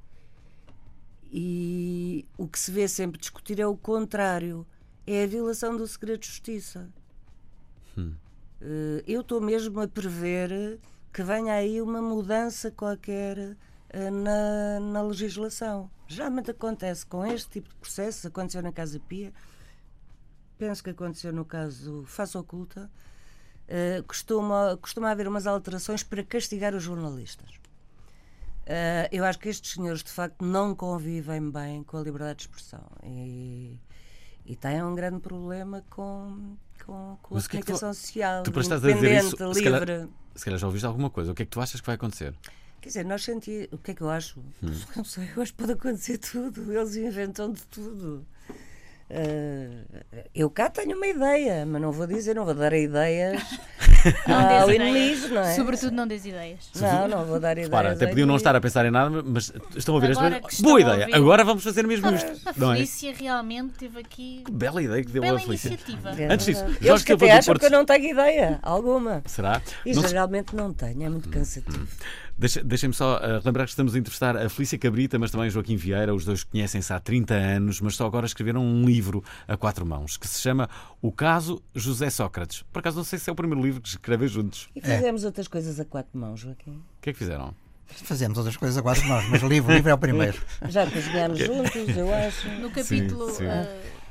e o que se vê sempre discutir é o contrário. É a violação do segredo de justiça. Hum. Uh, eu estou mesmo a prever que venha aí uma mudança qualquer uh, na, na legislação. Geralmente acontece com este tipo de processos, aconteceu na Casa Pia, penso que aconteceu no caso Face Oculta, uh, costuma, costuma haver umas alterações para castigar os jornalistas. Uh, eu acho que estes senhores de facto não convivem bem com a liberdade de expressão e, e têm um grande problema com, com, com a Mas o que é que tu- comunicação social, Tu para estás a dizer isso, independente, se livre. calhar, se calhar já ouviste alguma coisa. O que é que tu achas que vai acontecer? Quer dizer, nós sentimos. O que é que eu acho? Hum. Não sei, eu acho que pode acontecer tudo. Eles inventam de tudo. Uh, eu cá tenho uma ideia, mas não vou dizer, não vou dar ideias Não ao dês inimigo, ideias. não é? Sobretudo não des ideias. Não, não vou dar ideias. Repara, até ao podiam não inimigo. estar a pensar em nada, mas estão a ouvir Agora esta que vez. estão Boa a ideia, ouvir. agora vamos fazer mesmo isto. A Não é? Felícia realmente teve aqui Que bela ideia que deu bela a Felícia. iniciativa. É Antes disso, verdade. Jorge Eles que Silva até do acham Porto- que eu não tenho ideia alguma. Será? E Não se- geralmente não tenho, é muito cansativo. Deixa- Deixem-me só uh, lembrar que estamos a entrevistar a Felícia Cabrita, mas também o Joaquim Vieira. Os dois conhecem-se há trinta anos, mas só agora escreveram um livro a quatro mãos que se chama O Caso José Sócrates. Por acaso não sei se é o primeiro livro que escrevem juntos. E fizemos outras coisas a quatro mãos, Joaquim. O que é que fizeram? Fazemos outras coisas a quatro mãos, mas o livro, o livro é o primeiro. Já cozinhámos juntos, eu acho. No capítulo sim. ah,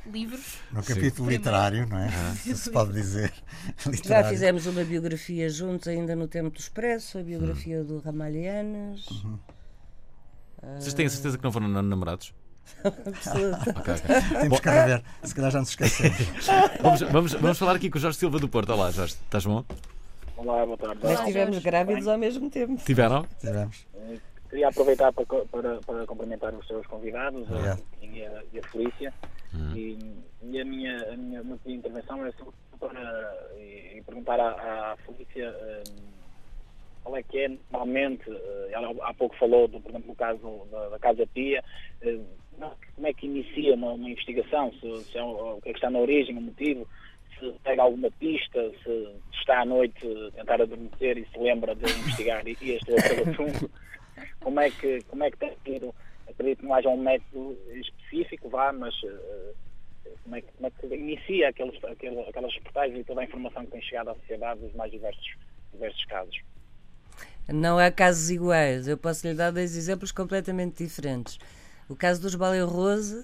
livros. No capítulo Sim. literário, não é? Se se pode dizer. Já Literário. fizemos uma biografia juntos ainda no tempo do Expresso, a biografia do Ramalhianes. Uhum. Vocês têm a certeza que não foram namorados? Absoluto. Ok, ok. Temos que rever, se calhar já nos esquecemos. Vamos, vamos, vamos falar aqui com o Jorge Silva do Porto. Olá, Jorge, estás bom? Olá, boa tarde. Mas estivemos grávidos ao mesmo tempo. Tiveram? Tivemos. Queria aproveitar para, co- para, para cumprimentar os seus convidados, Obrigado. a, e, a, e a Felícia. E, e a minha, a minha, a minha intervenção é só para e, e perguntar à, à Felícia um, qual é que é normalmente, uh, ela há pouco falou, do, por exemplo, no caso da, da Casa Pia, uh, como é que inicia uma, uma investigação, se, se é, o que é que está na origem, o motivo, se pega alguma pista, se está à noite a tentar adormecer e se lembra de investigar e, e este outro assunto. Como é que, como é que tem sido? Acredito que não haja um método específico, vá, mas uh, como, é que, como é que inicia aqueles, aquele, aquelas reportagens e toda a informação que tem chegado à sociedade dos mais diversos, diversos casos? Não há casos iguais. Eu posso lhe dar dois exemplos completamente diferentes. O caso dos Ballet Rose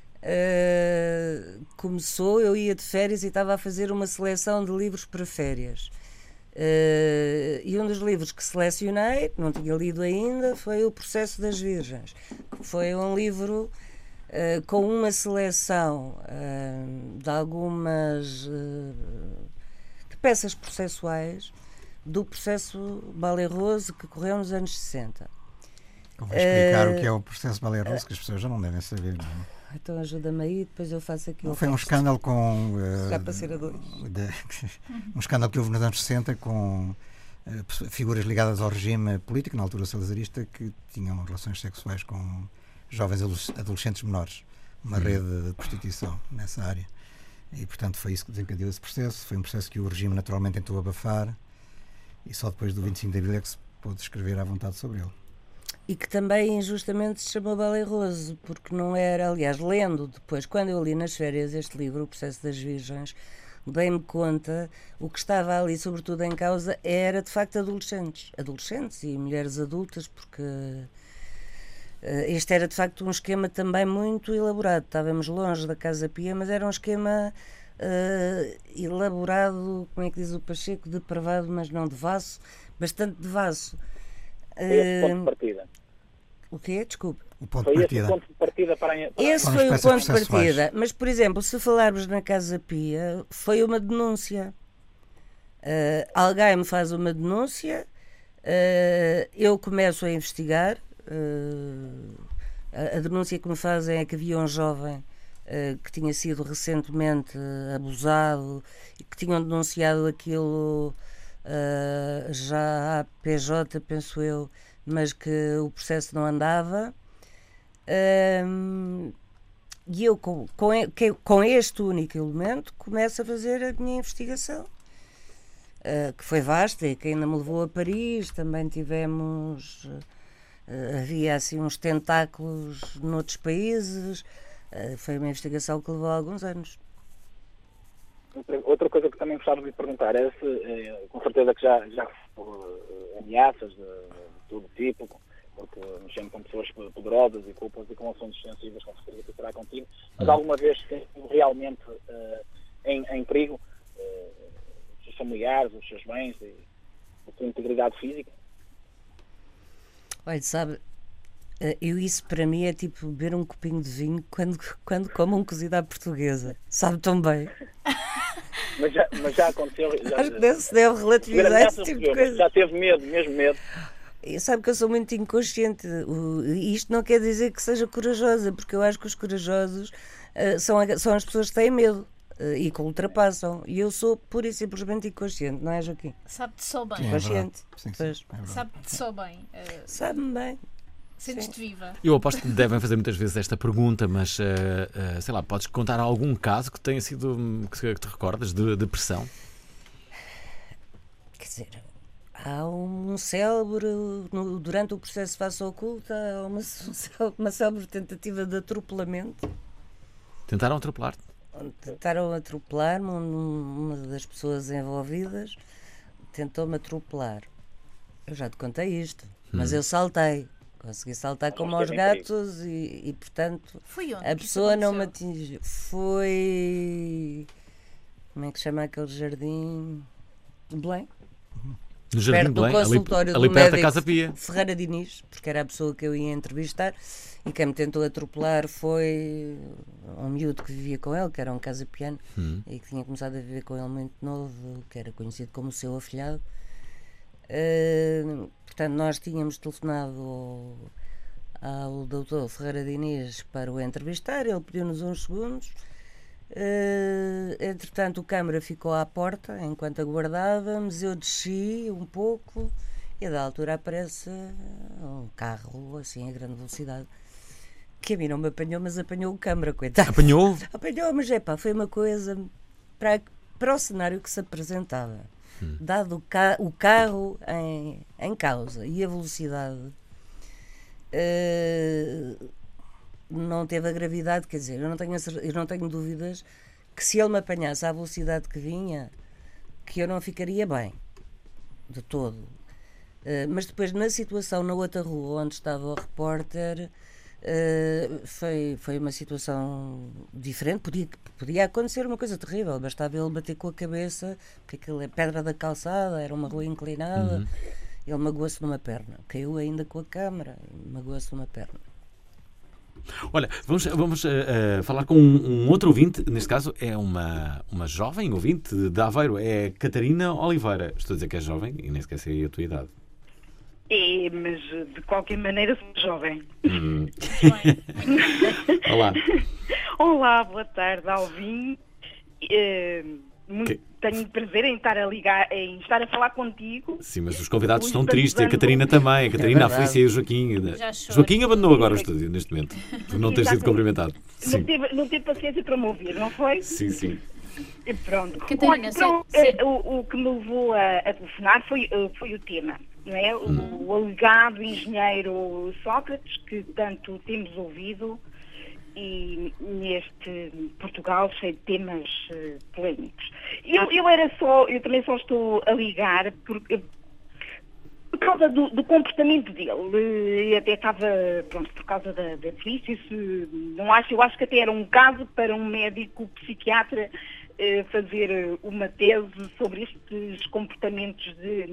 uh, começou, eu ia de férias e estava a fazer uma seleção de livros para férias. Uh, e um dos livros que selecionei, não tinha lido ainda, foi O Processo das Virgens. Foi um livro uh, com uma seleção uh, de algumas uh, de peças processuais do processo Ballet Rose que correu nos anos sessenta. Convém explicar Uh, o que é o processo Ballet Rose, que as pessoas já não devem saber. Não é? Então ajuda-me aí, depois eu faço aqui o Foi um resto. escândalo com. uh, Já para ser a dois. de- um escândalo que houve nos anos sessenta com uh, pessoas- figuras ligadas ao regime político, na altura salazarista, que tinham relações sexuais com jovens ado- adolescentes menores. Uma rede de prostituição nessa área. E, portanto, foi isso que desencadeou esse processo. Foi um processo que o regime naturalmente tentou abafar e só depois do vinte e cinco de Abril é que se pôde escrever à vontade sobre ele. E que também injustamente se chamou Ballet Rose, porque não era, aliás, lendo depois, quando eu li nas férias este livro, O Processo das Virgens, dei-me conta, o que estava ali, sobretudo em causa, era de facto adolescentes. Adolescentes e mulheres adultas, porque uh, este era de facto um esquema também muito elaborado. Estávamos longe da Casa Pia, mas era um esquema uh, elaborado, como é que diz o Pacheco, depravado, mas não devasso, bastante devasso. Foi esse o ponto de partida. O quê? Desculpe. O ponto Foi de esse o partida. ponto de partida para a... Para Esse Foram foi o espécies ponto de processuais. partida. Mas, por exemplo, se falarmos na Casa Pia, foi uma denúncia. Uh, alguém me faz uma denúncia, uh, eu começo a investigar. Uh, a, a denúncia que me fazem é que havia um jovem uh, que tinha sido recentemente uh, abusado e que tinham denunciado aquilo uh, já à P J, penso eu, mas que o processo não andava. Um, e eu, com, com, e- que- com este único elemento, começo a fazer a minha investigação, uh, que foi vasta e que ainda me levou a Paris. Também tivemos, uh, havia assim uns tentáculos noutros países. Uh, foi uma investigação que levou alguns anos. Outra, outra coisa que também gostava de lhe perguntar é se, eh, com certeza que já, já recebeu, eh, ameaças de, de todo tipo, porque mexendo com pessoas poderosas e culpas e com assuntos sensíveis, com certeza que será contigo, mas alguma vez se sentiu realmente eh, em, em perigo eh, os seus familiares, os seus bens e a sua integridade física? Olha, sabe, uh, eu isso para mim é tipo beber um copinho de vinho quando, quando como um cozido à portuguesa. Sabe tão bem. Mas já, mas já aconteceu? Já, Acho que deve, se deve relativizar ameaças esse tipo de recebeu, mas coisa. já teve medo, mesmo medo? E sabe que eu sou muito inconsciente. O- Isto não quer dizer que seja corajosa, porque eu acho que os corajosos uh, são, a- são as pessoas que têm medo uh, e que ultrapassam. E eu sou pura e simplesmente inconsciente, não é, Joaquim? Sabe-te só bem. Sim, é Consciente. verdade. Sim, sim, Pois. é verdade. Sabe-te só bem. eh, Sabe-me bem. Sentes-te viva. Eu aposto que devem fazer muitas vezes esta pergunta, mas eh, eh, sei lá, podes contar algum caso que tenha sido, hum, que te- que te recordas, de depressão? Quer dizer, há um célebre, no- durante o processo face oculta, há uma, uma célebre tentativa de atropelamento. Tentaram atropelar-te? Onde tentaram atropelar-me, um- uma das pessoas envolvidas tentou-me atropelar. Eu já te contei isto, mas eu saltei. Consegui saltar como Acho aos que é incrível. gatos e, e, portanto, Foi onde a que isso pessoa não me aconteceu? atingiu. Foi. Como é que se chama aquele jardim? De Belém? No Jardim Perto de do Belém, ali, consultório ali do perto da médico Casa Pia. Ferreira Diniz, porque era a pessoa que eu ia entrevistar, e quem me tentou atropelar foi um miúdo que vivia com ele, que era um casa-piano, Hum. e que tinha começado a viver com ele muito novo, que era conhecido como o seu afilhado. Uh, portanto, nós tínhamos telefonado ao, ao doutor Ferreira Diniz para o entrevistar, ele pediu-nos uns segundos. Uh, entretanto, o câmara ficou à porta enquanto aguardávamos. Eu desci um pouco e, da altura, aparece um carro assim a grande velocidade que a mim não me apanhou, mas apanhou o câmara, coitado. Apanhou? Apanhou, mas é pá, foi uma coisa para, para o cenário que se apresentava. Hum. Dado o, ca o carro em, em causa e a velocidade. Uh, não teve a gravidade, quer dizer, eu não, tenho, eu não tenho dúvidas que se ele me apanhasse à velocidade que vinha, que eu não ficaria bem, de todo. Uh, mas depois, na situação na outra rua onde estava o repórter, uh, foi, foi uma situação diferente. Podia, podia acontecer uma coisa terrível, bastava ele bater com a cabeça, porque aquilo é pedra da calçada, era uma rua inclinada, uhum. Ele magoou-se numa perna, caiu ainda com a câmara, magoou-se numa perna. Olha, vamos, vamos uh, uh, falar com um, um outro ouvinte, neste caso é uma, uma jovem ouvinte de Aveiro, é Catarina Oliveira. Estou a dizer que é jovem e nem sequer sei a tua idade. É, mas de qualquer maneira sou jovem. Hum. Olá. Olá, boa tarde, Alvin. Uh, muito, que... Tenho prazer em estar a ligar, em estar a falar contigo. Sim, mas os convidados estão tristes, e a Catarina também. A Catarina, é a Felícia e o Joaquim. Joaquim abandonou agora o estúdio, neste momento, por não ter sido cumprimentado. Não teve, não teve paciência para me ouvir, não foi? Sim, sim. E pronto. Catarina, Olha, então, é, o, o que me levou a, a telefonar foi, foi o tema, não é? O, hum. o alegado engenheiro Sócrates, que tanto temos ouvido, e neste Portugal cheio de temas uh, polémicos. Eu, eu era só, eu também só estou a ligar porque, por causa do, do comportamento dele, e até estava, pronto, por causa da, da Felícia, não acho, eu acho que até era um caso para um médico psiquiatra uh, fazer uma tese sobre estes comportamentos de,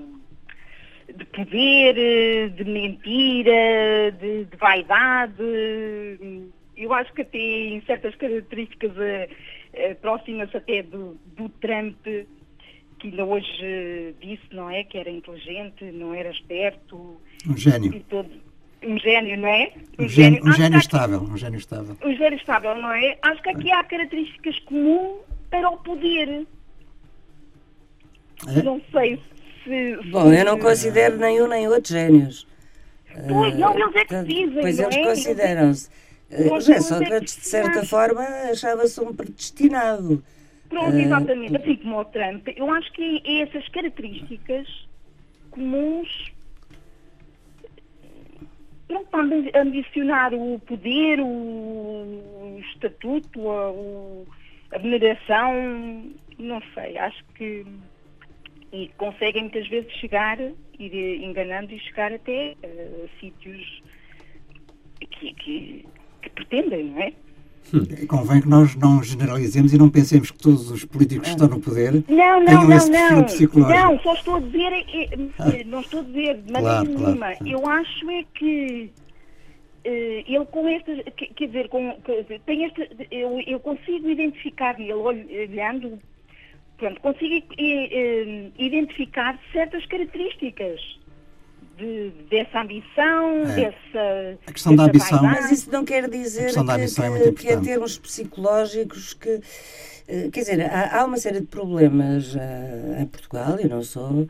de poder, de mentira, de, de vaidade. Eu acho que até em certas características uh, uh, próximas até do, do Trump, que ainda hoje uh, disse, não é? Que era inteligente, não era esperto. Um gênio. E todo, um gênio, não é? Um, um gênio, um gênio estável. Um gênio estável. Um gênio estável, não é? Acho que aqui há características comuns para o poder. É? Não sei se... Bom, eu não considero nenhum nem outro génios. Pois, uh, não, eles é que dizem, Pois não eles é? consideram-se. Uh, José Sócrates, de certa forma, achava-se um predestinado. Pronto, exatamente. Uh, assim como o Trump, eu acho que é essas características comuns, pronto, para ambicionar o poder, o estatuto, a, o, a veneração, não sei, acho que e conseguem muitas vezes chegar, ir enganando e chegar até uh, sítios que, que que pretendem, não é? Hum. Convém que nós não generalizemos e não pensemos que todos os políticos que estão no poder não, não, tenham não, esse perfil não, psicológico. Não, só estou a dizer, é, é, não estou a dizer de maneira claro, nenhuma. Claro. Eu acho é que uh, ele com estas, quer dizer, com, tem este, eu, eu consigo identificar nele, olhando, pronto, consigo uh, identificar certas características. De, dessa ambição, é. dessa a questão dessa da ambição, vaidade. Mas isso não quer dizer que, é que, que em termos psicológicos que, quer dizer, há, há uma série de problemas uh, em Portugal, e não só, uh,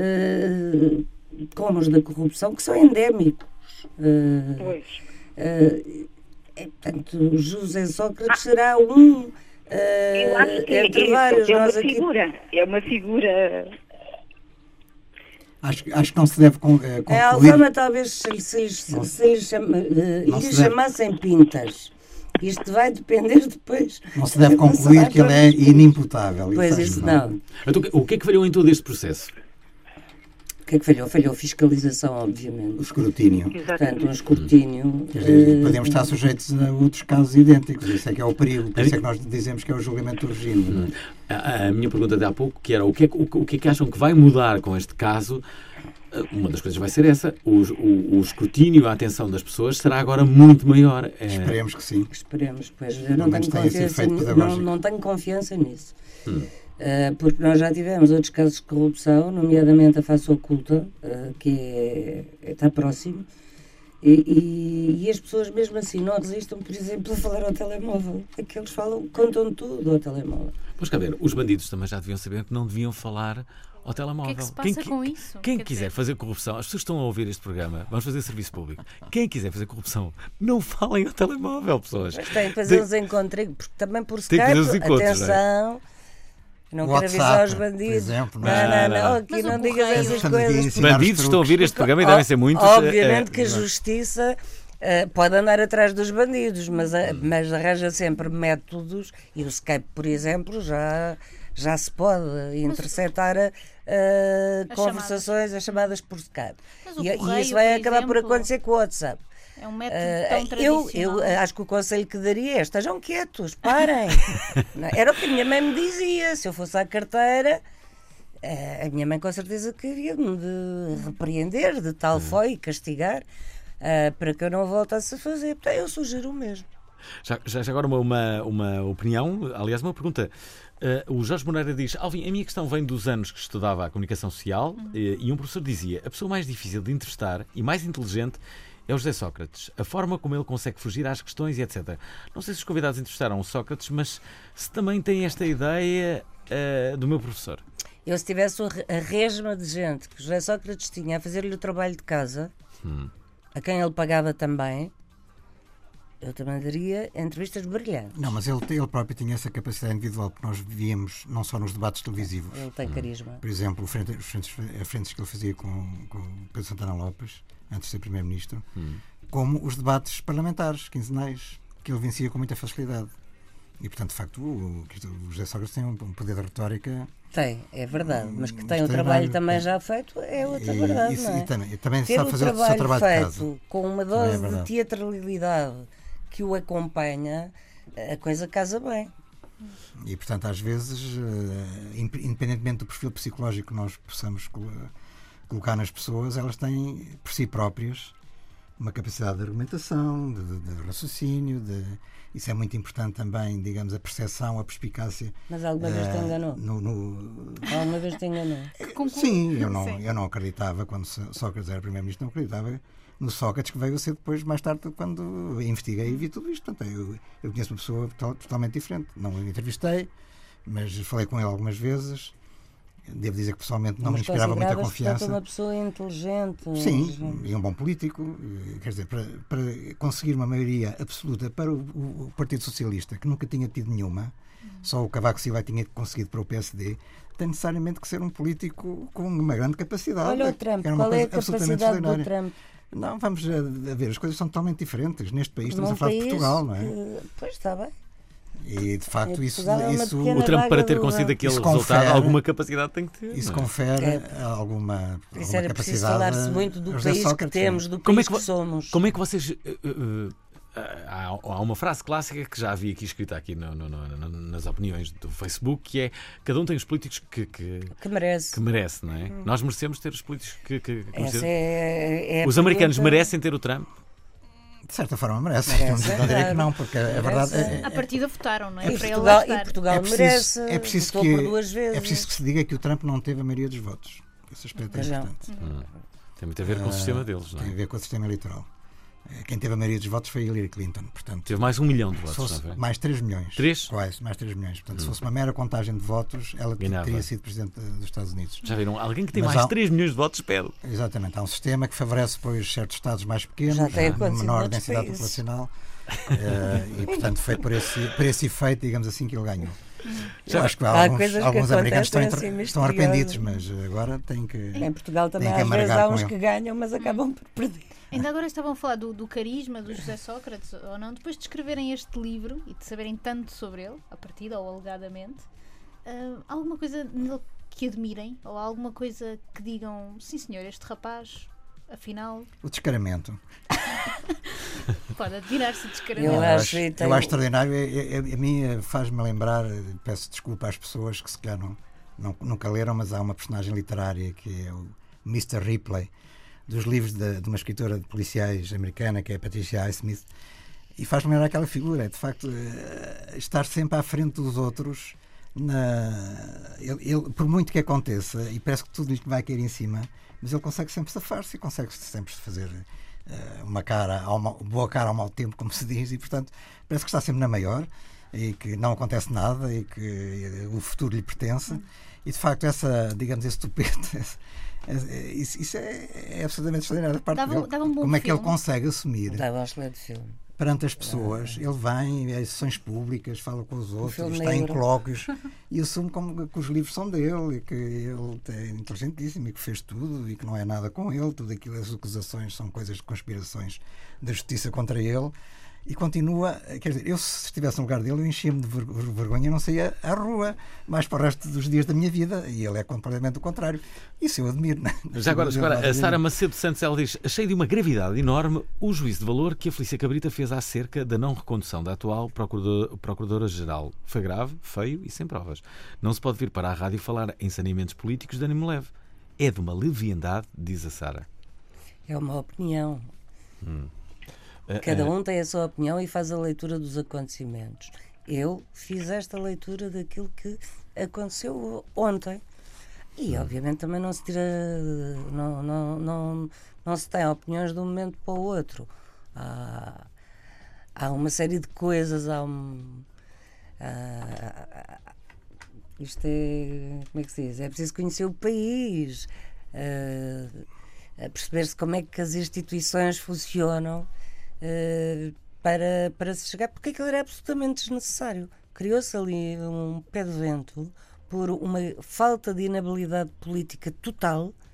como os da corrupção, que são endémicos. Uh, pois. Uh, é, portanto, José Sócrates ah. será um uh, Eu acho que entre é, vários. É uma nós aqui... figura, é uma figura... Acho, acho que não se deve con, uh, concluir... A Alfama talvez se, se, se, se lhe, chama, uh, lhe chamassem pintas. Isto vai depender depois. Não se deve concluir que ele é inimputável. Pois isso não. Então, o que é que falhou em todo este processo? O que é que falhou? Falhou a fiscalização, obviamente. O escrutínio. Portanto, um escrutínio. Quer dizer, uh, podemos estar sujeitos a outros casos idênticos. Isso é que é o perigo. Por isso é que nós dizemos que é o julgamento do regime. Não é? A, a minha pergunta de há pouco, que era o que, é, o, o que é que acham que vai mudar com este caso? Uma das coisas vai ser essa. O, o, o escrutínio, a atenção das pessoas será agora muito maior. É... Esperemos que sim. Esperemos, pois. Eu não tenho, confiança, não, não tenho confiança nisso. Hum. Uh, porque nós já tivemos outros casos de corrupção, nomeadamente a face oculta, uh, que é, está próximo, e, e, e as pessoas mesmo assim não resistem, por exemplo, a falar ao telemóvel. Aqueles falam, contam tudo ao telemóvel. Pois cá ver, os bandidos também já deviam saber que não deviam falar ao telemóvel. O que é que se passa quem, com isso? Quem Quer quiser dizer... fazer corrupção, as pessoas estão a ouvir este programa, vamos fazer serviço público. Quem quiser fazer corrupção, não falem ao telemóvel, pessoas. Mas tem que fazer os encontros, porque também por Skype, atenção... Não, não quero avisar os bandidos. Exemplo, não, não, não, não, aqui não digas essas coisas. Os bandidos estão a ouvir este programa e devem ser muitos. Obviamente que a justiça uh, pode andar atrás dos bandidos, mas, uh, mas arranja sempre métodos, e o Skype, por exemplo, já, já se pode interceptar uh, conversações, chamadas. as chamadas por Skype. E, correio, e isso vai acabar exemplo, por acontecer com o WhatsApp. É um método tão uh, tradicional. Eu, eu acho que o conselho que daria é: estejam quietos, parem. Era o que a minha mãe me dizia. Se eu fosse à carteira, uh, a minha mãe com certeza que havia de me repreender de tal forma e castigar uh, para que eu não voltasse a fazer. Portanto, eu sugiro o mesmo. Já, já agora uma, uma, uma opinião, aliás, uma pergunta. Uh, o Jorge Moreira diz: Alvin, a minha questão vem dos anos que estudava a comunicação social uhum. e, e um professor dizia: a pessoa mais difícil de entrevistar e mais inteligente é o José Sócrates. A forma como ele consegue fugir às questões e etcétera. Não sei se os convidados entrevistaram o Sócrates, mas se também têm esta ideia uh, do meu professor. Eu, se tivesse a resma de gente que o José Sócrates tinha a fazer-lhe o trabalho de casa, hum. a quem ele pagava também, eu também daria entrevistas brilhantes. Não, mas ele, ele próprio tinha essa capacidade individual que nós víamos não só nos debates televisivos. Ele tem carisma. Por exemplo, frente, os frentes, as frentes que ele fazia com, com Pedro Santana Lopes, antes de ser Primeiro-Ministro, hum. como os debates parlamentares, quinzenais, que ele vencia com muita facilidade. E, portanto, de facto, o, o José Sócrates tem um, um poder de retórica... Tem, é verdade, mas que tem o trabalho também já feito é outra e, verdade, e, não é? E também, também Ter sabe fazer o seu trabalho feito de casa. Com uma dose é de teatralidade que o acompanha, a coisa casa bem. E, portanto, às vezes, independentemente do perfil psicológico que nós possamos colocar nas pessoas, elas têm, por si próprias, uma capacidade de argumentação, de, de, de raciocínio, de, isso é muito importante também, digamos, a percepção, a perspicácia. Mas alguma uh, vez te enganou? No, no... Alguma vez te enganou? Sim, eu não, eu não acreditava, quando Sócrates era Primeiro-Ministro, não acreditava no Sócrates, que veio a ser depois, mais tarde, quando investiguei e vi tudo isto. Portanto, eu, eu conheço uma pessoa totalmente diferente. Não o entrevistei, mas falei com ele algumas vezes. Devo dizer que pessoalmente não, não me inspirava muita confiança. Uma pessoa inteligente. Sim, mas... e um bom político. Quer dizer, para, para conseguir uma maioria absoluta para o, o Partido Socialista, que nunca tinha tido nenhuma, hum. só o Cavaco Silva tinha conseguido para o P S D, tem necessariamente que ser um político com uma grande capacidade. Olha o Trump, qual é a capacidade do Trump? Não, vamos a, a ver, as coisas são totalmente diferentes. Neste país estamos Num a falar de Portugal, não é? Que, pois está bem. E de facto é, isso, é isso o Trump, para ter conseguido aquele resultado, confere, alguma capacidade tem que ter. Isso confere é. alguma, isso alguma era capacidade. Falar-se muito do país Sócrates, que temos, do como país é que, que somos. Como é que vocês uh, uh, há, há uma frase clássica que já vi aqui escrita aqui no, no, no, nas opiniões do Facebook, que é: cada um tem os políticos que, que, que merece, que merece, não é? Hum. Nós merecemos ter os políticos que, que, que Essa é, é os americanos pergunta... merecem ter o Trump? De certa forma merece, merece não diria que não, porque merece. A verdade é, a partida votaram, não é? E Portugal, e Portugal é preciso, merece, é preciso votou que, por duas vezes. É preciso que se diga que o Trump não teve a maioria dos votos. Esse aspecto é importante. Hum. Tem muito a ver com uh, o sistema deles, não é? Tem a ver com o sistema eleitoral. Quem teve a maioria dos votos foi Hillary Clinton. Portanto, teve mais um milhão de votos, fosse, não é? Mais três milhões. três? Quase, mais três milhões. Portanto, hum. se fosse uma mera contagem de votos, ela Ganhava. teria sido Presidente dos Estados Unidos. Já viram? Alguém que tem Mas mais há, três milhões de votos pede. Exatamente. Há um sistema que favorece, pois, certos Estados mais pequenos, de menor densidade países. populacional. uh, e, portanto, foi por esse, por esse efeito, digamos assim, que ele ganhou. Eu acho que há há alguns, alguns que americanos estão, assim, estão arrependidos, mas agora têm que. Em Portugal também às vezes há uns que ganham, mas acabam por perder. Ainda agora estavam a falar do, do carisma do José Sócrates, ou não? Depois de escreverem este livro e de saberem tanto sobre ele, a partida ou alegadamente, uh, alguma coisa nele que admirem? Ou alguma coisa que digam, sim senhor, este rapaz, afinal... O descaramento. Pode admirar-se o descaramento. Eu acho, e eu acho extraordinário. É, é, a mim faz-me lembrar, peço desculpa às pessoas que se calhar não, não, nunca leram, mas há uma personagem literária que é o mister Ripley, dos livros de, de uma escritora de policiais americana, que é a Patricia Highsmith, e faz-me lembrar aquela figura, de facto, estar sempre à frente dos outros, na, ele, ele, por muito que aconteça, e parece que tudo lhe vai cair em cima, mas ele consegue sempre safar-se e consegue sempre fazer uh, uma cara, ao mau, boa cara ao mau tempo, como se diz, e portanto parece que está sempre na maior e que não acontece nada e que o futuro lhe pertence. E de facto essa, digamos, esse tupete, isso, isso é, é absolutamente extraordinário da parte dava, dele. dava um bom Como é filme. que ele consegue assumir Dava um excelente filme. Perante as pessoas, ele vem a sessões públicas, fala com os outros, está negro. em colóquios e assume como que os livros são dele e que ele é inteligentíssimo e que fez tudo e que não é nada com ele, tudo aquilo, as acusações são coisas de conspirações da justiça contra ele. E continua, quer dizer, eu se estivesse no lugar dele eu enchia-me de ver- vergonha e não saía à rua mais para o resto dos dias da minha vida, e ele é completamente o contrário. Isso eu admiro. Né? Já agora, já agora a Sara Macedo Santos, ela diz: achei de uma gravidade enorme o juízo de valor que a Felícia Cabrita fez acerca da não recondução da atual procurador- Procuradora-Geral. Foi grave, feio e sem provas. Não se pode vir para a rádio falar em saneamentos políticos de ânimo leve. É de uma leviandade, diz a Sara. É uma opinião. Hum. Cada um tem a sua opinião e faz a leitura dos acontecimentos. Eu fiz esta leitura daquilo que aconteceu ontem. E obviamente também não se tira, não, não, não, não se tem opiniões de um momento para o outro. Há, há uma série de coisas, há um. Há, isto é. Como é que se diz? É preciso conhecer o país, a perceber-se como é que as instituições funcionam. Uh, para, para se chegar, porque aquilo era absolutamente desnecessário. Criou-se ali um pé de vento por uma falta de inabilidade política total, uh,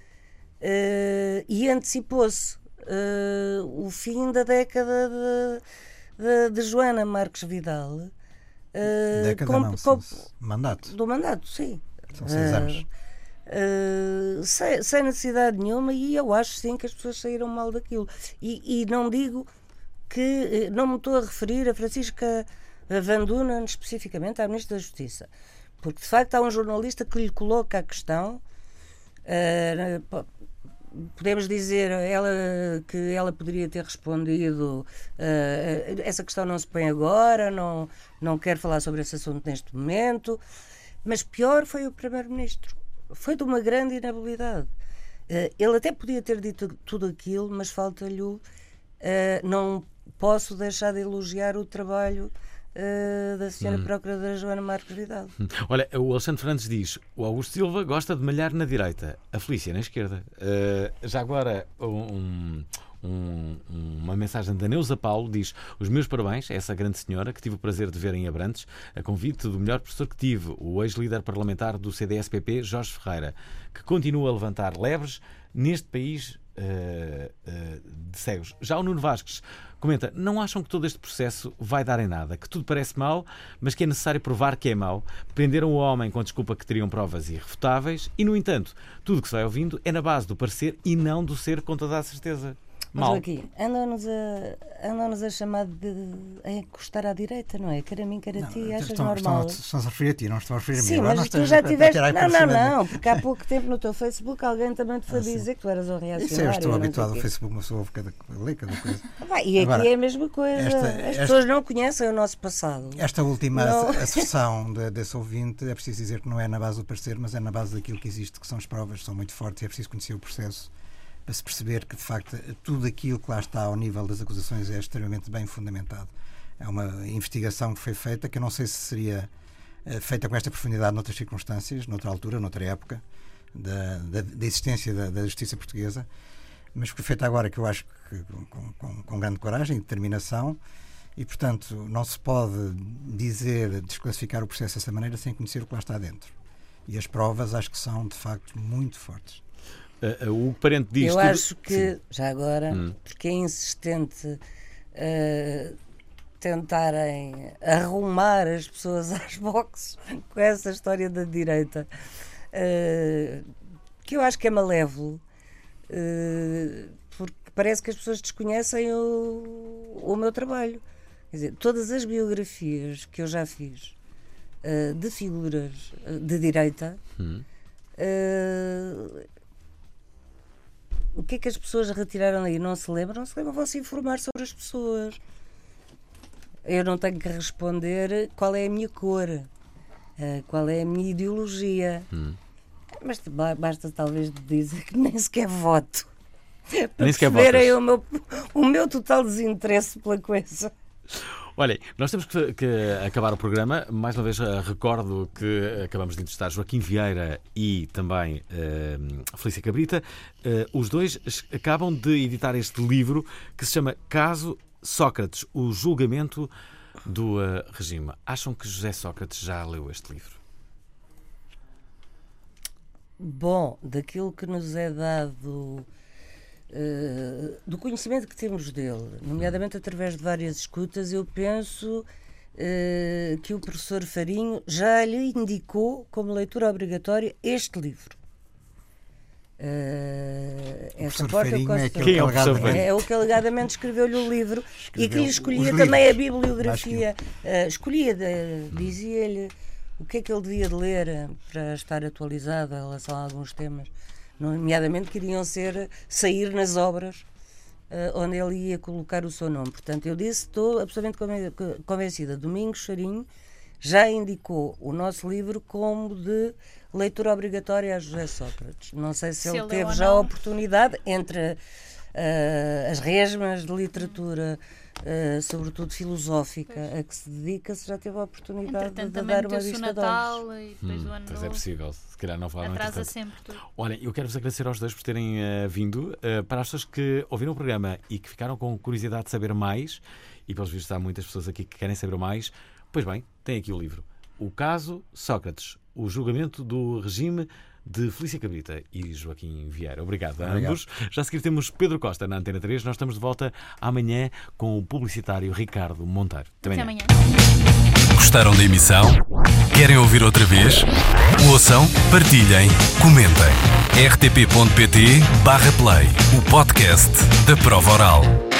e antecipou-se uh, o fim da década de, de, de Joana Marques Vidal. Uh, década com, não, com, mandato. Do mandato, sim. São seis uh, anos. Uh, sem, sem necessidade nenhuma, e eu acho sim que as pessoas saíram mal daquilo. E, e não digo que, não me estou a referir a Francisca Van Dunen especificamente, à Ministra da Justiça, porque de facto há um jornalista que lhe coloca a questão. Uh, podemos dizer ela, que ela poderia ter respondido, uh, essa questão não se põe agora, não, não quero falar sobre esse assunto neste momento, mas pior foi o Primeiro-Ministro. Foi de uma grande inabilidade. Uh, ele até podia ter dito tudo aquilo, mas falta-lhe o. Uh, não posso deixar de elogiar o trabalho uh, da senhora hum. Procuradora Joana Marques Vidal. Olha, o Alexandre Fernandes diz: o Augusto Silva gosta de malhar na direita, a Felícia na esquerda. Uh, já agora, um. Um, uma mensagem da Neuza Paulo diz: os meus parabéns a essa grande senhora que tive o prazer de ver em Abrantes, a convite do melhor professor que tive, o ex-líder parlamentar do C D S P P, Jorge Ferreira, que continua a levantar lebres neste país uh, uh, de cegos. Já o Nuno Vasques comenta: não acham que todo este processo vai dar em nada, que tudo parece mau, mas que é necessário provar que é mau? Prenderam o homem com a desculpa que teriam provas irrefutáveis e, no entanto, tudo que se vai ouvindo é na base do parecer e não do ser com toda a certeza. Mal. Aqui, andam-nos a, andam-nos a chamar de, a encostar à direita, não é? Quer a mim, quer a ti, não, achas estão, normal? Estão, estão a referir a ti, não estão a referir a mim. Sim, Agora mas não tu já tiveste. Não, não, não, de... porque há pouco tempo no teu Facebook alguém também te foi ah, dizer que tu eras um reacionário. Isso eu estou habituado ao Facebook, mas sou cada, lê cada coisa. Ah, e aqui Agora, é a mesma coisa. Esta, As esta, pessoas não conhecem o nosso passado. Esta última não. asserção de, desse ouvinte, é preciso dizer que não é na base do parecer, mas é na base daquilo que existe, que são as provas, são muito fortes e é preciso conhecer o processo para se perceber que, de facto, tudo aquilo que lá está ao nível das acusações é extremamente bem fundamentado. É uma investigação que foi feita, que eu não sei se seria uh, feita com esta profundidade noutras circunstâncias, noutra altura, noutra época, da, da, da existência da, da justiça portuguesa, mas que foi feita agora, que eu acho que com, com, com grande coragem e determinação, e, portanto, não se pode dizer, desclassificar o processo dessa maneira sem conhecer o que lá está dentro. E as provas acho que são, de facto, muito fortes. Uh, uh, o parente diz Eu tudo... acho que, Sim. já agora, hum. porque é insistente uh, tentarem arrumar as pessoas às boxes com essa história da direita. uh, que eu acho que é malévolo, uh, porque parece que as pessoas desconhecem o, o meu trabalho. Quer dizer, todas as biografias que eu já fiz uh, de figuras uh, de direita, hum. uh, o que é que as pessoas retiraram daí? Não se lembram? Não se lembram? Vão se informar sobre as pessoas. Eu não tenho que responder qual é a minha cor, uh, qual é a minha ideologia. Hum. Mas basta talvez dizer que nem sequer voto. Para perceberem o meu, o meu total desinteresse pela coisa. Olhem, nós temos que, que acabar o programa. Mais uma vez recordo que acabamos de entrevistar Joaquim Vieira e também uh, Felícia Cabrita. Uh, os dois acabam de editar este livro que se chama Caso Sócrates, o julgamento do uh, regime. Acham que José Sócrates já leu este livro? Bom, daquilo que nos é dado... Uh, do conhecimento que temos dele, nomeadamente através de várias escutas, eu penso uh, que o professor Farinho já lhe indicou como leitura obrigatória este livro. Uh, essa Farinho é, Quem é, o professor é, é o que alegadamente escreveu-lhe o livro escreveu e que lhe escolhia também a bibliografia. Uh, escolhia, dizia-lhe o que é que ele devia de ler para estar atualizado em relação a alguns temas. Nomeadamente queriam ser, sair nas obras uh, onde ele ia colocar o seu nome. Portanto, eu disse, estou absolutamente convencida. Domingos Farinho já indicou o nosso livro como de leitura obrigatória a José Sócrates. Não sei se, se ele teve já a oportunidade, entre uh, as resmas de literatura, uh, sobretudo filosófica, pois. A que se dedica, se já teve a oportunidade de, de dar uma vista de olhos. E depois hum, do ano pois é possível, se calhar não falaram. Atrasa sempre tudo. Olhem, eu quero-vos agradecer aos dois por terem uh, vindo. Uh, para as pessoas que ouviram o programa e que ficaram com curiosidade de saber mais, e pelos vistos há muitas pessoas aqui que querem saber mais, pois bem, tem aqui o livro. O Caso Sócrates, o julgamento do regime, de Felícia Cabrita e Joaquim Vieira. Obrigado a Obrigado. ambos. Já a seguir temos Pedro Costa na Antena três. Nós estamos de volta amanhã com o publicitário Ricardo Monteiro. Até amanhã. Até amanhã. Gostaram da emissão? Querem ouvir outra vez? Ouçam, partilhem, comentem. r t p ponto p t barra play, o podcast da Prova Oral.